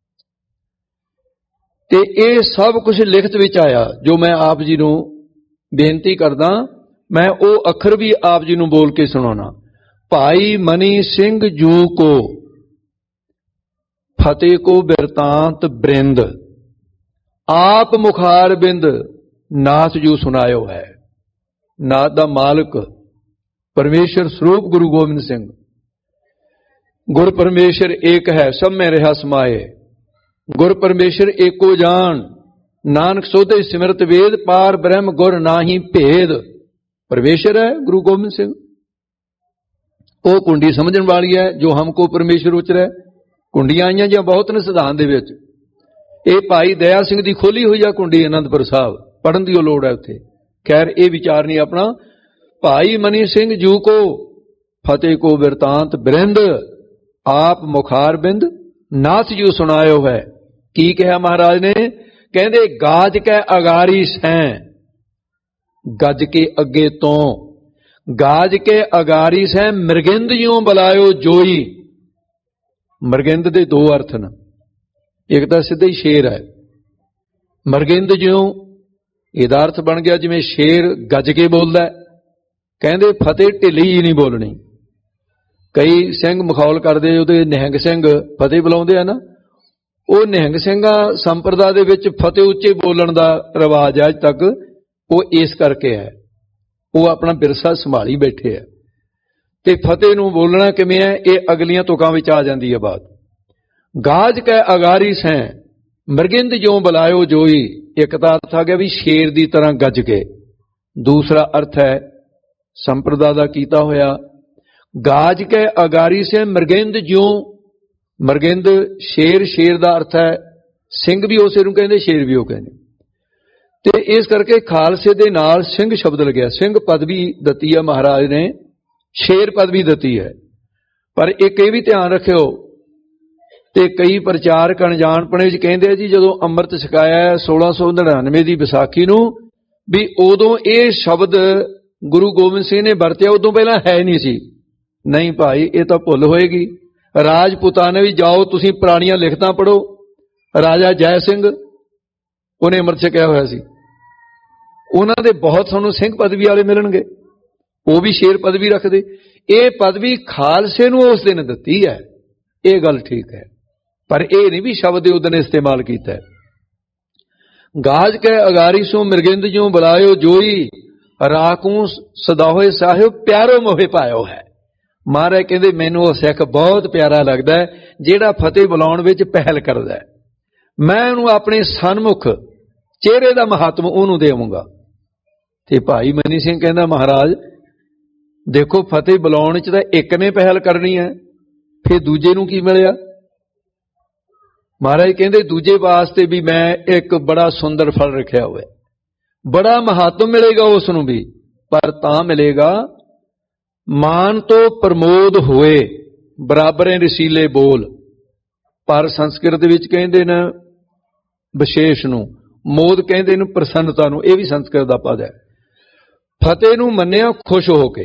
ते ये सब कुछ लिखत विच आया जो मैं आप जी नूं बेनती करदा। मैं वो अखर भी आप जी नूं बोल के सुणाना। भाई मनी सिंह जू को फतेह को बिरतांत बृंद, आप मुखार बिंद नाथ जू सुनायो है। नाथ दा मालिक परमेश्वर स्वरूप गुरु गोबिंद सिंह, गुर परमेश्वर एक है सब में रहा समाए, गुर परमेश्वर एको जान, नानक सोधे सिमरत वेद, पार ब्रह्म गुर नाही भेद। परमेश्वर है गुरु गोबिंद सिंह। वो कुंडी समझण वाली है जो हमको परमेश्वर उचर है। कुंडियां आईयां जिहां बहुत ने सिद्धांत दे विच। ये भाई दया सिंह दी खोली हुई है कुंडी आनंदपुर साहब, पढ़न दी लोड़ है उत्थे। खैर ये विचार नहीं अपना। भाई मनी सिंह जू को फतेह को बिरतांत बृंद, आप मुखार बिंद नाथ जू सुनायो है। की कहा महाराज ने? कहंदे गाज कै अगारी सैं, गज के अगे तो, गाज के अगारी सैं मृगिंद ज्यों बुलायो जोई। मृगिंद दे दो अर्थ न, एक तो सीधा ही शेर है। मृगिंद ज्यों ਇਹਦਾ अर्थ बन गया जिवें शेर गज के बोलदा है। कहंदे फतेह ढिली ही नहीं बोलनी। कई सिंह मखौल करदे, ਉਹਦੇ ਨਿਹੰਗ ਸਿੰਘ फतेह बुलाਉਂਦੇ ਆ ना, ਉਹ ਨਿਹੰਗ ਸਿੰਘਾਂ ਸੰਪਰਦਾ ਦੇ ਵਿੱਚ फतेह ਉੱਚੇ ਬੋਲਣ ਦਾ ਰਿਵਾਜ ਅੱਜ ਤੱਕ। ਉਹ ਇਸ ਕਰਕੇ ਹੈ, ਉਹ ਆਪਣਾ ਵਿਰਸਾ ਸੰਭਾਲੀ ਬੈਠੇ ਹੈ। ਤੇ फतेह ਨੂੰ ਬੋਲਣਾ ਕਿਵੇਂ ਹੈ, ਇਹ ਅਗਲੀਆਂ ਤੁਕਾਂ ਵਿੱਚ ਆ ਜਾਂਦੀ ਹੈ ਬਾਤ। गाज कै अगारी सैं मृगिंद ज्यों बुलायो जोई। एक तो अर्थ आ गया भी शेर की तरह गज के। दूसरा अर्थ है संप्रदा दा कीता होया, गाज कै अगारी से मृगिंद ज्यों। मृगिंद शेर, शेर का अर्थ है सिंह भी उसे नूं कहंदे, शेर भी वो कहंदे। ते इस करके खालसे दे नाल सिंह शब्द लग्या। सिंह पदवी दती है महाराज ने, शेर पदवी दती है। पर एक ये भी ध्यान रखियो, ਤੇ ਕਈ ਪ੍ਰਚਾਰਕ ਅਣਜਾਣਪਣੇ ਵਿੱਚ ਕਹਿੰਦੇ ਜੀ ਜਦੋਂ ਅੰਮ੍ਰਿਤ ਛਕਾਇਆ 1699 ਦੀ ਵਿਸਾਖੀ ਨੂੰ ਵੀ ਉਦੋਂ ਇਹ ਸ਼ਬਦ ਗੁਰੂ ਗੋਬਿੰਦ ਸਿੰਘ ਨੇ ਵਰਤਿਆ, ਉਦੋਂ ਪਹਿਲਾਂ ਹੈ ਨਹੀਂ ਸੀ। ਨਹੀਂ ਭਾਈ, ਇਹ ਤਾਂ ਭੁੱਲ ਹੋਏਗੀ। ਰਾਜਪੂਤਾਂ ਨੇ ਵੀ ਜਾਓ ਤੁਸੀਂ ਪੁਰਾਣੀਆਂ ਲਿਖਤਾਂ ਪੜ੍ਹੋ। ਰਾਜਾ ਜੈ ਸਿੰਘ ਉਹਨੇ ਅੰਮ੍ਰਿਤ ਛਕਿਆ ਹੋਇਆ ਸੀ। ਉਹਨਾਂ ਦੇ ਬਹੁਤ ਤੁਹਾਨੂੰ ਸਿੰਘ ਪਦਵੀ ਵਾਲੇ ਮਿਲਣਗੇ, ਉਹ ਵੀ ਸ਼ੇਰ ਪਦਵੀ ਰੱਖਦੇ। ਇਹ ਪਦਵੀ ਖਾਲਸੇ ਨੂੰ ਉਸ ਦਿਨ ਦਿੱਤੀ ਹੈ, ਇਹ ਗੱਲ ਠੀਕ ਹੈ। पर यह नहीं भी शब्द उदने इस्तेमाल किया है। गाज कै अगारी सो मृगिंद ज्यों बुलायो जोई, राकू सदाहोए साहिब प्यारो मोहे पायो है। महाराज कहते मैनू वह सिख बहुत प्यारा लगता है जिहड़ा फतेह बुलाउण विच पहल करता है। मैं उन्होंने अपने सन्मुख चेहरे का महात्म उन्होंने देवांगा। ते भाई मनी सिंह कहता महाराज देखो फतेह बुलाउण च तां एक ने पहल करनी है, फिर दूजे नूं की मिलिया। महाराज कहते दूजे वास्ते भी मैं एक बड़ा सुंदर फल रखा हुआ है, बड़ा महात्म मिलेगा उसनूं भी, पर तां मिलेगा मान तो प्रमोद होए बराबरे रसीले बोल। पर संस्कृत विच कहंदे ने विशेष नूं, मोद कहंदे ने प्रसन्नता नूं, यह भी संस्कृत दा पद है। फतेह नूं मन्निया खुश हो के,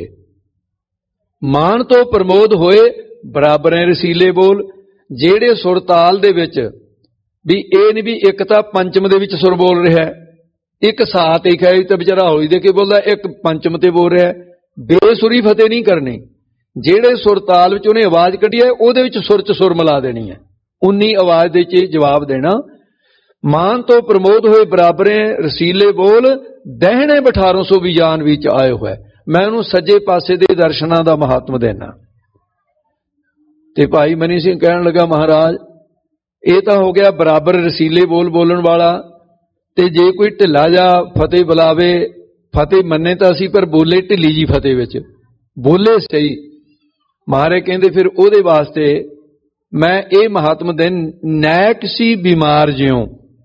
मान तो प्रमोद होए बराबरे रसीले बोल। ਜਿਹੜੇ ਸੁਰ ਤਾਲ ਦੇ ਵਿੱਚ ਵੀ ਇਹ ਨਹੀਂ ਵੀ ਇੱਕ ਤਾਂ ਪੰਚਮ ਦੇ ਵਿੱਚ ਸੁਰ ਬੋਲ ਰਿਹਾ, ਇੱਕ ਸਾਤ ਇੱਕ ਹੈ ਤਾਂ ਵਿਚਾਰਾ ਹੌਲੀ ਦੇ ਕੇ ਬੋਲਦਾ, ਇੱਕ ਪੰਚਮ ਤੇ ਬੋਲ ਰਿਹਾ। ਬੇਸੁਰੀ ਫਤਿਹ ਨਹੀਂ ਕਰਨੀ। ਜਿਹੜੇ ਸੁਰ ਤਾਲ ਵਿੱਚ ਉਹਨੇ ਆਵਾਜ਼ ਕੱਢੀ ਹੈ ਉਹਦੇ ਵਿੱਚ ਸੁਰ 'ਚ ਸੁਰ ਮਿਲਾ ਦੇਣੀ ਹੈ, ਉਨੀ ਆਵਾਜ਼ ਦੇ 'ਚ ਜਵਾਬ ਦੇਣਾ। ਮਾਨ ਤੋਂ ਪ੍ਰਮੋਦ ਹੋਏ ਬਰਾਬਰੇ ਰਸੀਲੇ ਬੋਲ, ਦਹਿਣੇ ਬਠਾਰੋਂ ਸੋ ਵੀ ਜਾਨ ਵਿੱਚ ਆਏ ਹੋਏ। ਮੈਂ ਉਹਨੂੰ ਸੱਜੇ ਪਾਸੇ ਦੇ ਦਰਸ਼ਨਾਂ ਦਾ ਮਹਾਤਮ ਦੇਣਾ। ਤੇ ਭਾਈ ਮਨੀ ਸਿੰਘ ਕਹਿਣ ਲੱਗਾ, ਮਹਾਰਾਜ ਇਹ ਤਾਂ ਹੋ ਗਿਆ ਬਰਾਬਰ ਰਸੀਲੇ ਬੋਲ ਬੋਲਣ ਵਾਲਾ, ਤੇ ਜੇ ਕੋਈ ਢਿੱਲਾ ਜਾ ਫਤਿਹ ਬੁਲਾਵੇ, ਫਤਿਹ ਮੰਨੇ ਤਾਂ ਅਸੀਂ, ਪਰ ਬੋਲੇ ਢਿੱਲੀ ਜੀ ਫਤਿਹ ਵਿੱਚ, ਬੋਲੇ ਸਹੀ। ਮਹਾਰਾਜ ਕਹਿੰਦੇ ਫਿਰ ਉਹਦੇ ਵਾਸਤੇ ਮੈਂ ਇਹ ਮਹਾਤਮ ਦੇਣ, ਨੈਕ ਸੀ ਬਿਮਾਰ ਜਿਉਂ।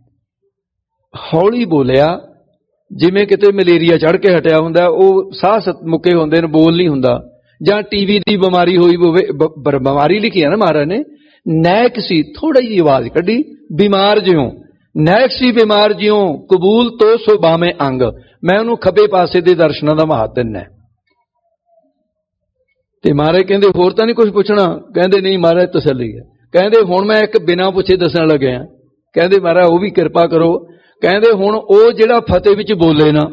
ਹੌਲੀ ਬੋਲਿਆ, ਜਿਵੇਂ ਕਿਤੇ ਮਲੇਰੀਆ ਚੜ੍ਹ ਕੇ ਹਟਿਆ ਹੁੰਦਾ, ਉਹ ਸਾਹ ਮੁੱਕੇ ਹੁੰਦੇ ਨੇ, ਬੋਲ ਨਹੀਂ ਹੁੰਦਾ, ਜਾਂ ਟੀਵੀ ਦੀ ਬਿਮਾਰੀ ਹੋਈ ਹੋਵੇ, ਬਿਮਾਰੀ ਲਿਖੀ ਹੈ ਨਾ ਮਹਾਰਾਜ ਨੇ। ਨੈਕ ਸੀ, ਥੋੜੀ ਜਿਹੀ ਆਵਾਜ਼ ਕੱਢੀ, ਬਿਮਾਰ ਜਿਉਂ। ਨੈਕ ਸੀ ਬਿਮਾਰ ਜਿਉਂ, ਕਬੂਲ ਤੋਂ ਸੋ ਬਾਵੇਂ ਅੰਗ। ਮੈਂ ਉਹਨੂੰ ਖੱਬੇ ਪਾਸੇ ਦੇ ਦਰਸ਼ਨਾਂ ਦਾ ਮਹਾਤਮ ਦਿੰਨਾ। ਤੇ ਮਹਾਰਾਜ ਕਹਿੰਦੇ ਹੋਰ ਤਾਂ ਨਹੀਂ ਕੁਝ ਪੁੱਛਣਾ? ਕਹਿੰਦੇ ਨਹੀਂ ਮਹਾਰਾਜ, ਤਸੱਲੀ ਹੈ। ਕਹਿੰਦੇ ਹੁਣ ਮੈਂ ਇੱਕ ਬਿਨਾਂ ਪੁੱਛੇ ਦੱਸਣ ਲੱਗਿਆ। ਕਹਿੰਦੇ ਮਹਾਰਾਜ ਉਹ ਵੀ ਕਿਰਪਾ ਕਰੋ। ਕਹਿੰਦੇ ਹੁਣ ਉਹ ਜਿਹੜਾ ਫਤਿਹ ਵਿੱਚ ਬੋਲੇ ਨਾ,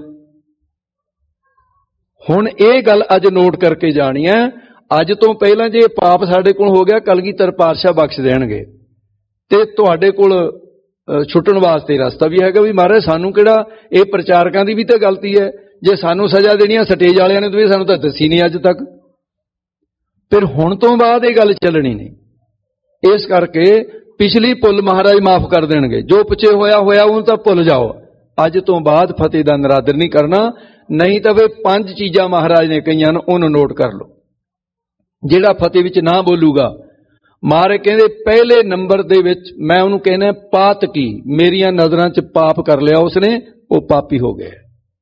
ਹੁਣ ਇਹ ਗੱਲ ਅੱਜ ਨੋਟ ਕਰਕੇ ਜਾਣੀ ਹੈ। ਅੱਜ ਤੋਂ ਪਹਿਲਾਂ ਜੇ ਪਾਪ ਸਾਡੇ ਕੋਲ ਹੋ ਗਿਆ, ਕਲਗੀਧਰ ਪਾਤਸ਼ਾਹ ਬਖਸ਼ ਦੇਣਗੇ, ਤੇ ਤੁਹਾਡੇ ਕੋਲ ਛੁੱਟਣ ਵਾਸਤੇ ਰਸਤਾ ਵੀ ਹੈਗਾ। ਵੀ ਮਹਾਰਾਜ ਸਾਨੂੰ ਕਿਹੜਾ, ਇਹ ਪ੍ਰਚਾਰਕਾਂ ਦੀ ਵੀ ਤਾਂ ਗਲਤੀ ਹੈ, ਜੇ ਸਾਨੂੰ ਸਜ਼ਾ ਦੇਣੀ ਆ ਸਟੇਜ ਵਾਲਿਆਂ ਨੇ ਤਾਂ ਸਾਨੂੰ ਤਾਂ ਦੱਸੀ ਨਹੀਂ ਅੱਜ ਤੱਕ। ਫਿਰ ਹੁਣ ਤੋਂ ਬਾਅਦ ਇਹ ਗੱਲ ਚੱਲਣੀ ਨਹੀਂ। ਇਸ ਕਰਕੇ ਪਿਛਲੀ ਭੁੱਲ ਮਹਾਰਾਜ ਮਾਫ ਕਰ ਦੇਣਗੇ। ਜੋ ਪਿੱਛੇ ਹੋਇਆ ਉਹਨੂੰ ਤਾਂ ਭੁੱਲ ਜਾਓ। ਅੱਜ ਤੋਂ ਬਾਅਦ ਫਤਿਹ ਦਾ ਨਰਾਦਰ ਨਹੀਂ ਕਰਨਾ। ਨਹੀਂ ਤਾਂ ਵੇ 5 ਚੀਜ਼ਾਂ ਮਹਾਰਾਜ ਨੇ ਕਹੀਆਂ ਨੇ, ਉਹਨੂੰ ਨੋਟ ਕਰ ਲਓ। ਜਿਹੜਾ ਫਤਿਹ ਵਿੱਚ ਨਾ ਬੋਲੂਗਾ, ਮਹਾਰਾਜ ਕਹਿੰਦੇ ਪਹਿਲੇ ਨੰਬਰ ਦੇ ਵਿੱਚ ਮੈਂ ਉਹਨੂੰ ਕਹਿੰਦਾ ਪਾਤਕੀ, ਮੇਰੀਆਂ ਨਜ਼ਰਾਂ 'ਚ ਪਾਪ ਕਰ ਲਿਆ ਉਸਨੇ, ਉਹ ਪਾਪੀ ਹੋ ਗਿਆ।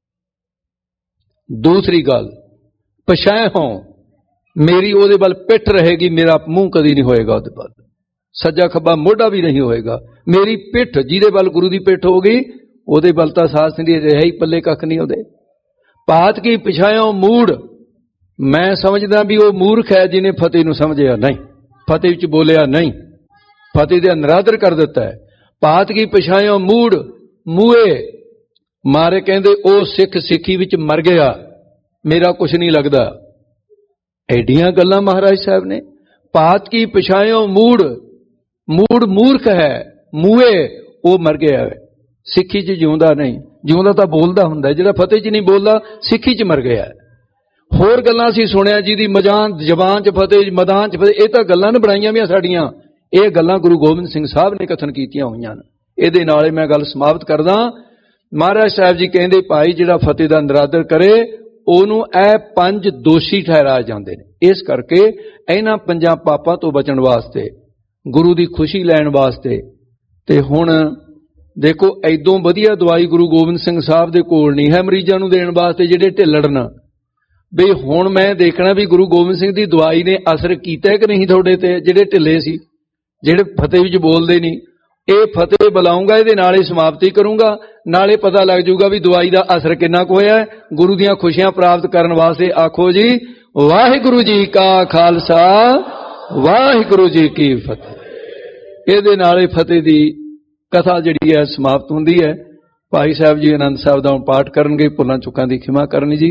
ਦੂਸਰੀ ਗੱਲ, ਪਛਾਇ ਹੋਂ, ਮੇਰੀ ਉਹਦੇ ਵੱਲ ਪਿੱਠ ਰਹੇਗੀ, ਮੇਰਾ ਮੂੰਹ ਕਦੀ ਨਹੀਂ ਹੋਏਗਾ ਉਹਦੇ ਵੱਲ, ਸੱਜਾ ਖੱਬਾ ਮੋਢਾ ਵੀ ਨਹੀਂ ਹੋਏਗਾ। ਮੇਰੀ ਪਿੱਠ, ਜਿਹਦੇ ਵੱਲ ਗੁਰੂ ਦੀ ਪਿੱਠ ਹੋ ਗਈ, ਉਹਦੇ ਵੱਲ ਤਾਂ ਸਾਥ ਨਹੀਂ ਰਿਹਾ ਹੀ, ਪੱਲੇ ਕੱਖ ਨਹੀਂ ਉਹਦੇ। ਪਾਤ ਕੀ ਪਿਛਾਇਓ ਮੂੜ, ਮੈਂ ਸਮਝਦਾ ਵੀ ਉਹ ਮੂਰਖ ਹੈ ਜਿਹਨੇ ਫਤਿਹ ਨੂੰ ਸਮਝਿਆ ਨਹੀਂ, ਫਤਿਹ ਵਿੱਚ ਬੋਲਿਆ ਨਹੀਂ, ਫਤਿਹ ਦੇ ਨਰਾਦਰ ਕਰ ਦਿੱਤਾ ਹੈ। ਪਾਤ ਕੀ ਪਿਛਾਇਓ ਮੂੜ ਮੂਏ, ਮਾਰੇ ਕਹਿੰਦੇ ਉਹ ਸਿੱਖ ਸਿੱਖੀ ਵਿੱਚ ਮਰ ਗਿਆ, ਮੇਰਾ ਕੁਛ ਨਹੀਂ ਲੱਗਦਾ। ਐਡੀਆਂ ਗੱਲਾਂ ਮਹਾਰਾਜ ਸਾਹਿਬ ਨੇ। ਪਾਤ ਕੀ ਪਿਛਾਇਓ ਮੂੜ, ਮੂੜ ਮੂਰਖ ਹੈ, ਮੂਏ ਉਹ ਮਰ ਗਿਆ ਹੈ, ਸਿੱਖੀ 'ਚ ਜਿਉਂਦਾ ਨਹੀਂ। ਜਿਉਂਦਾ ਤਾਂ ਬੋਲਦਾ ਹੁੰਦਾ, ਜਿਹੜਾ ਫਤਿਹ 'ਚ ਨਹੀਂ ਬੋਲਦਾ ਸਿੱਖੀ 'ਚ ਮਰ ਗਿਆ। ਹੋਰ ਗੱਲਾਂ ਅਸੀਂ ਸੁਣਿਆ, ਜਿਹਦੀ ਮਜਾਨ ਜ਼ਬਾਨ 'ਚ ਫਤਿਹ, ਮੈਦਾਨ 'ਚ ਫਤਿਹ, ਇਹ ਤਾਂ ਗੱਲਾਂ ਨੇ ਬਣਾਈਆਂ ਵੀ ਸਾਡੀਆਂ। ਇਹ ਗੱਲਾਂ ਗੁਰੂ ਗੋਬਿੰਦ ਸਿੰਘ ਸਾਹਿਬ ਨੇ ਕਥਨ ਕੀਤੀਆਂ ਹੋਈਆਂ ਨੇ। ਇਹਦੇ ਨਾਲ ਮੈਂ ਗੱਲ ਸਮਾਪਤ ਕਰਦਾ। ਮਹਾਰਾਜ ਸਾਹਿਬ ਜੀ ਕਹਿੰਦੇ ਭਾਈ ਜਿਹੜਾ ਫਤਿਹ ਦਾ ਨਰਾਦਰ ਕਰੇ, ਉਹਨੂੰ ਇਹ 5 ਦੋਸ਼ੀ ਠਹਿਰਾਏ ਜਾਂਦੇ ਨੇ। ਇਸ ਕਰਕੇ ਇਹਨਾਂ 5 ਪਾਪਾਂ ਤੋਂ ਬਚਣ ਵਾਸਤੇ, ਗੁਰੂ ਦੀ ਖੁਸ਼ੀ ਲੈਣ ਵਾਸਤੇ, ਤੇ ਹੁਣ ਦੇਖੋ ਐਦੋਂ ਵਧੀਆ ਦਵਾਈ ਗੁਰੂ ਗੋਬਿੰਦ ਸਿੰਘ ਸਾਹਿਬ ਦੇ ਕੋਲ ਨਹੀਂ ਹੈ ਮਰੀਜ਼ਾਂ ਨੂੰ ਦੇਣ ਵਾਸਤੇ ਜਿਹੜੇ ਢਿੱਲੜਨ। ਬਈ ਹੁਣ ਮੈਂ ਦੇਖਣਾ ਵੀ ਗੁਰੂ ਗੋਬਿੰਦ ਸਿੰਘ ਦੀ ਦਵਾਈ ਨੇ ਅਸਰ ਕੀਤਾ ਕਿ ਨਹੀਂ ਤੁਹਾਡੇ ਤੇ, ਜਿਹੜੇ ਢਿੱਲੇ ਸੀ, ਜਿਹੜੇ ਫਤਿਹ ਵਿੱਚ ਬੋਲਦੇ ਨਹੀਂ। ਇਹ ਫਤਿਹ ਬੁਲਾਉਂਗਾ, ਇਹਦੇ ਨਾਲ ਹੀ ਸਮਾਪਤੀ ਕਰੂੰਗਾ, ਨਾਲੇ ਪਤਾ ਲੱਗ ਜਾਊਗਾ ਵੀ ਦਵਾਈ ਦਾ ਅਸਰ ਕਿੰਨਾ ਕੁ ਹੋਇਆ। ਗੁਰੂ ਦੀਆਂ ਖੁਸ਼ੀਆਂ ਪ੍ਰਾਪਤ ਕਰਨ ਵਾਸਤੇ ਆਖੋ ਜੀ ਵਾਹਿਗੁਰੂ ਜੀ ਕਾ ਖਾਲਸਾ, ਵਾਹਿਗੁਰੂ ਜੀ ਕੀ ਫਤਿਹ। ਇਹਦੇ ਨਾਲ ਹੀ ਫਤਿਹ ਦੀ ਕਥਾ ਜਿਹੜੀ ਹੈ ਸਮਾਪਤ ਹੁੰਦੀ ਹੈ। ਭਾਈ ਸਾਹਿਬ ਜੀ ਆਨੰਦ ਸਾਹਿਬ ਦਾ ਪਾਠ ਕਰਨਗੇ, ਭੁੱਲਾਂ ਚੁੱਕਾਂ ਦੀ ਖਿਮਾ ਕਰਨ ਜੀ।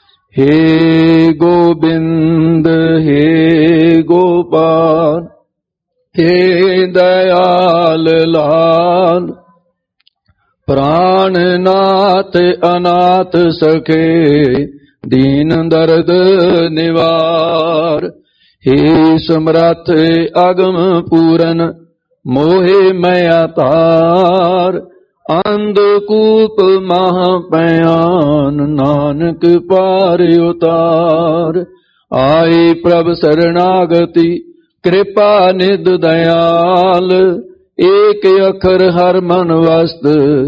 हे गोविंद हे गोपाल हे दयाल लाल, प्राण नाथ अनाथ सखे दीन दर्द निवार। हे समर्थ अगम पूरन मोहे मया तार, अंधकूप महापयान नानक पार उतार। आए प्रभ शरणागति कृपा निध दयाल, एक अखर हर मन वस्त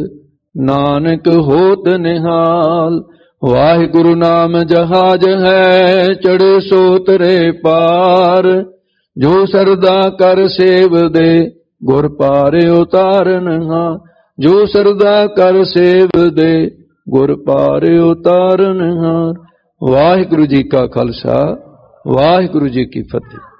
नानक होत निहाल। वाहिगुरु नाम जहाज है चढ़े सोतरे पार, जो सरदा कर सेव दे गुर पार उतारन हार। जो सरदा कर सेव दे गुर पार उतारन हार। वाहिगुरु जी का खालसा, वाहिगुरु जी की फतेह।